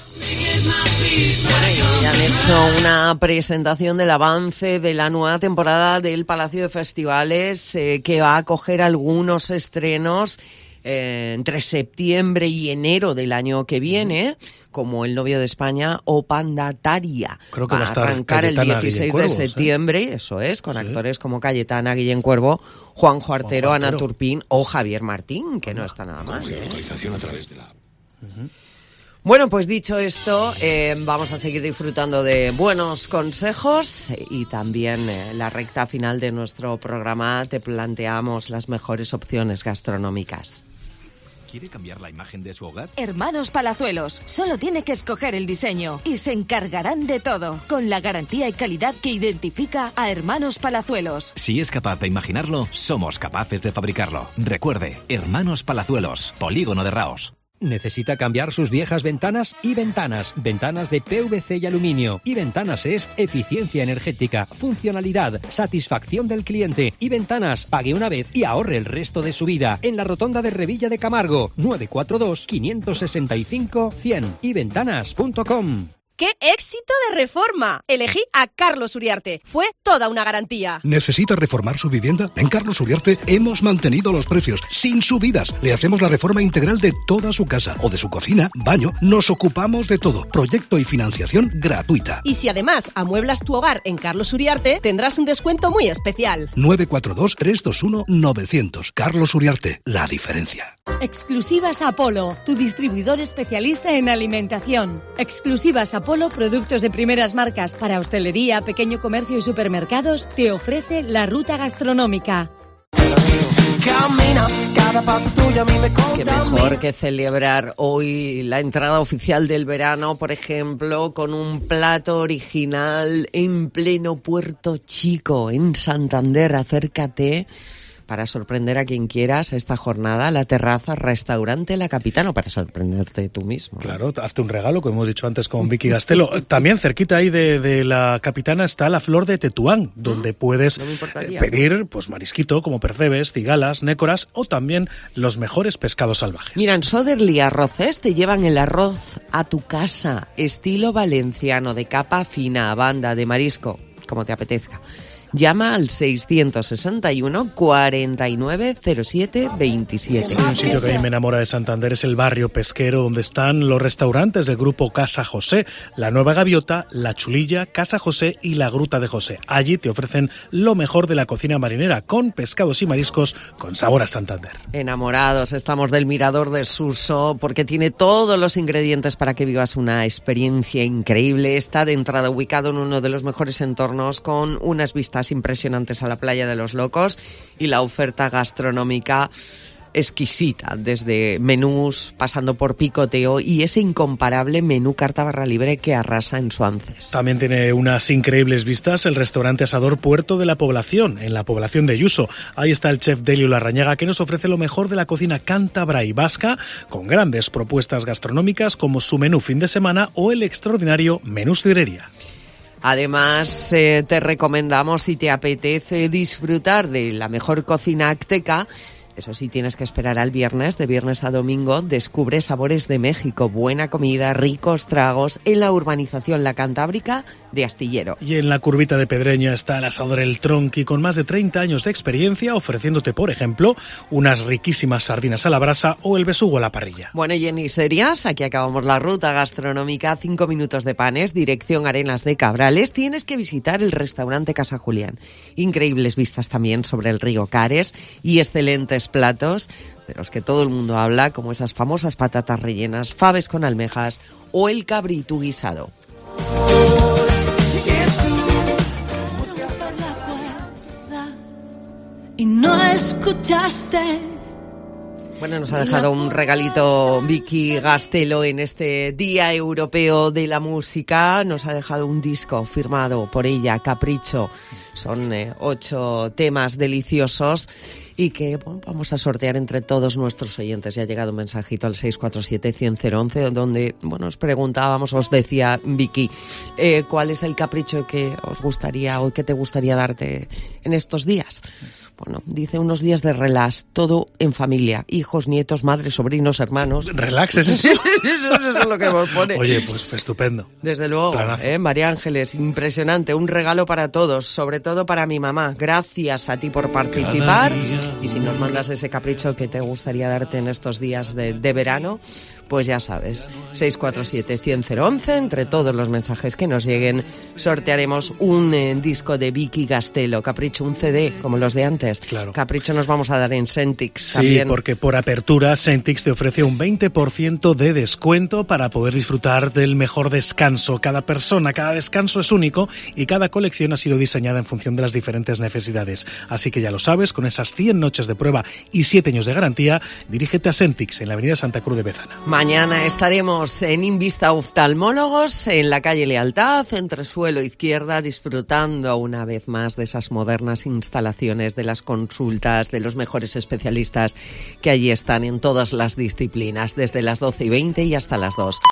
[SPEAKER 1] Ya han hecho una presentación del avance de la nueva temporada del Palacio de Festivales, eh, que va a acoger algunos estrenos eh, entre septiembre y enero del año que viene, como El novio de España o Pandataria.
[SPEAKER 2] Creo que va a estar
[SPEAKER 1] arrancar
[SPEAKER 2] Cayetana,
[SPEAKER 1] el dieciséis
[SPEAKER 2] Guillén
[SPEAKER 1] de
[SPEAKER 2] Cuervo,
[SPEAKER 1] septiembre,
[SPEAKER 2] ¿sí?
[SPEAKER 1] Eso es, con
[SPEAKER 2] Sí.
[SPEAKER 1] actores como Cayetana, Guillén Cuervo, Juanjo Artero,
[SPEAKER 2] Juanjo
[SPEAKER 1] Ana
[SPEAKER 2] Artero.
[SPEAKER 1] Turpín o Javier Martín, que no está nada mal, ¿eh?
[SPEAKER 5] Localización a través de la app.
[SPEAKER 1] Bueno, pues dicho esto, eh, vamos a seguir disfrutando de buenos consejos y también eh, la recta final de nuestro programa te planteamos las mejores opciones gastronómicas.
[SPEAKER 6] ¿Quiere cambiar la imagen de su hogar?
[SPEAKER 7] Hermanos Palazuelos, solo tiene que escoger el diseño y se encargarán de todo, con la garantía y calidad que identifica a Hermanos Palazuelos.
[SPEAKER 6] Si es capaz de imaginarlo, somos capaces de fabricarlo. Recuerde, Hermanos Palazuelos, Polígono de Raos.
[SPEAKER 8] ¿Necesita cambiar sus viejas ventanas? Y Ventanas, ventanas de P V C y aluminio. Y Ventanas es eficiencia energética, funcionalidad, satisfacción del cliente. Y Ventanas, pague una vez y ahorre el resto de su vida. En la rotonda de Revilla de Camargo, nueve cuatro dos, cinco seis cinco, cien. y ventanas punto com.
[SPEAKER 11] ¡Qué éxito de reforma! Elegí a Carlos Uriarte. Fue toda una garantía.
[SPEAKER 12] ¿Necesita reformar su vivienda? En Carlos Uriarte hemos mantenido los precios sin subidas. Le hacemos la reforma integral de toda su casa o de su cocina, baño. Nos ocupamos de todo. Proyecto y financiación gratuita.
[SPEAKER 11] Y si además amueblas tu hogar en Carlos Uriarte, tendrás un descuento muy especial.
[SPEAKER 12] nueve cuatro dos, tres dos uno, nueve cero cero. Carlos Uriarte, la diferencia.
[SPEAKER 14] Exclusivas Apolo, tu distribuidor especialista en alimentación. Exclusivas Apolo, productos de primeras marcas para hostelería, pequeño comercio y supermercados, te ofrece la ruta gastronómica.
[SPEAKER 3] Camina, cada paso tuyo a mí me contamina.
[SPEAKER 1] Qué mejor que celebrar hoy la entrada oficial del verano, por ejemplo, con un plato original en pleno Puerto Chico, en Santander. Acércate para sorprender a quien quieras esta jornada, la terraza, restaurante La Capitana, o para sorprenderte tú mismo.
[SPEAKER 2] Claro, hazte un regalo, como hemos dicho antes con Vicky Gastelo. También cerquita ahí de, de La Capitana está la Flor de Tetuán, donde puedes
[SPEAKER 1] no
[SPEAKER 2] pedir pues marisquito como percebes, cigalas, nécoras o también los mejores pescados salvajes.
[SPEAKER 1] Mira, en Soderly Arroces te llevan el arroz a tu casa, estilo valenciano, de capa fina, a banda, de marisco, como te apetezca. Llama al seiscientos sesenta y uno, cuarenta y nueve, cero siete, veintisiete.
[SPEAKER 2] Sí, un sitio que a mí me enamora de Santander es el barrio pesquero, donde están los restaurantes del grupo Casa José, La Nueva Gaviota, La Chulilla, Casa José y La Gruta de José. Allí te ofrecen lo mejor de la cocina marinera, con pescados y mariscos con sabor a Santander.
[SPEAKER 1] Enamorados estamos del Mirador de Suso, porque tiene todos los ingredientes para que vivas una experiencia increíble. Está de entrada ubicado en uno de los mejores entornos, con unas vistas impresionantes a la Playa de los Locos y la oferta gastronómica exquisita, desde menús, pasando por picoteo y ese incomparable menú carta barra libre que arrasa en Suances.
[SPEAKER 2] También tiene unas increíbles vistas el restaurante Asador Puerto de la Población, en la población de Ayuso. Ahí está el chef Delio Larrañaga, que nos ofrece lo mejor de la cocina cántabra y vasca, con grandes propuestas gastronómicas como su menú fin de semana o el extraordinario menú sidrería.
[SPEAKER 1] Además, eh, te recomendamos, si te apetece disfrutar de la mejor cocina azteca, eso sí, tienes que esperar al viernes, de viernes a domingo, descubre Sabores de México, buena comida, ricos tragos, en la urbanización La Cantábrica de Astillero.
[SPEAKER 2] Y en la curvita de Pedreña está el asador El Tronqui, con más de treinta años de experiencia, ofreciéndote, por ejemplo, unas riquísimas sardinas a la brasa o el besugo a la parrilla.
[SPEAKER 1] Bueno, y en Iserias, aquí acabamos la ruta gastronómica, cinco minutos de Panes, dirección Arenas de Cabrales, tienes que visitar el restaurante Casa Julián. Increíbles vistas también sobre el río Cares y excelentes platos de los que todo el mundo habla, como esas famosas patatas rellenas, faves con almejas o el cabrito guisado.
[SPEAKER 18] Y no escuchaste.
[SPEAKER 1] Bueno, nos ha dejado un regalito Vicky Gastelo en este Día Europeo de la Música. Nos ha dejado un disco firmado por ella, Capricho. Son eh, ocho temas deliciosos y que bueno, vamos a sortear entre todos nuestros oyentes. Ya ha llegado un mensajito al seis cuatro siete, cien, cero once, donde bueno, os preguntábamos, os decía Vicky, eh, ¿cuál es el capricho que os gustaría o que te gustaría darte en estos días? Bueno, dice unos días de relax, todo en familia, hijos, nietos, madres, sobrinos, hermanos.
[SPEAKER 2] ¿Relax es eso?
[SPEAKER 1] Eso es lo que nos pone.
[SPEAKER 2] Oye, pues estupendo.
[SPEAKER 1] Desde luego, ¿eh? María Ángeles, impresionante, un regalo para todos, sobre todo para mi mamá. Gracias a ti por participar. Y si nos mandas ese capricho que te gustaría darte en estos días de, de verano, pues ya sabes, seis cuatro siete, cien, cero once, entre todos los mensajes que nos lleguen, sortearemos un eh, disco de Vicky Gastelo, Capricho, un C D, como los de antes.
[SPEAKER 2] Claro.
[SPEAKER 1] Capricho nos vamos a dar en Sentix
[SPEAKER 2] sí,
[SPEAKER 1] también.
[SPEAKER 2] Sí, porque por apertura Sentix te ofrece un veinte por ciento de descuento para poder disfrutar del mejor descanso. Cada persona, cada descanso es único y cada colección ha sido diseñada en función de las diferentes necesidades. Así que ya lo sabes, con esas cien noches de prueba y siete años de garantía, dirígete a Sentix en la avenida Santa Cruz de Bezana.
[SPEAKER 1] Mañana estaremos en Invista Oftalmólogos, en la calle Lealtad, entre suelo izquierda, disfrutando una vez más de esas modernas instalaciones, de las consultas, de los mejores especialistas que allí están en todas las disciplinas, desde las doce y veinte y hasta las dos.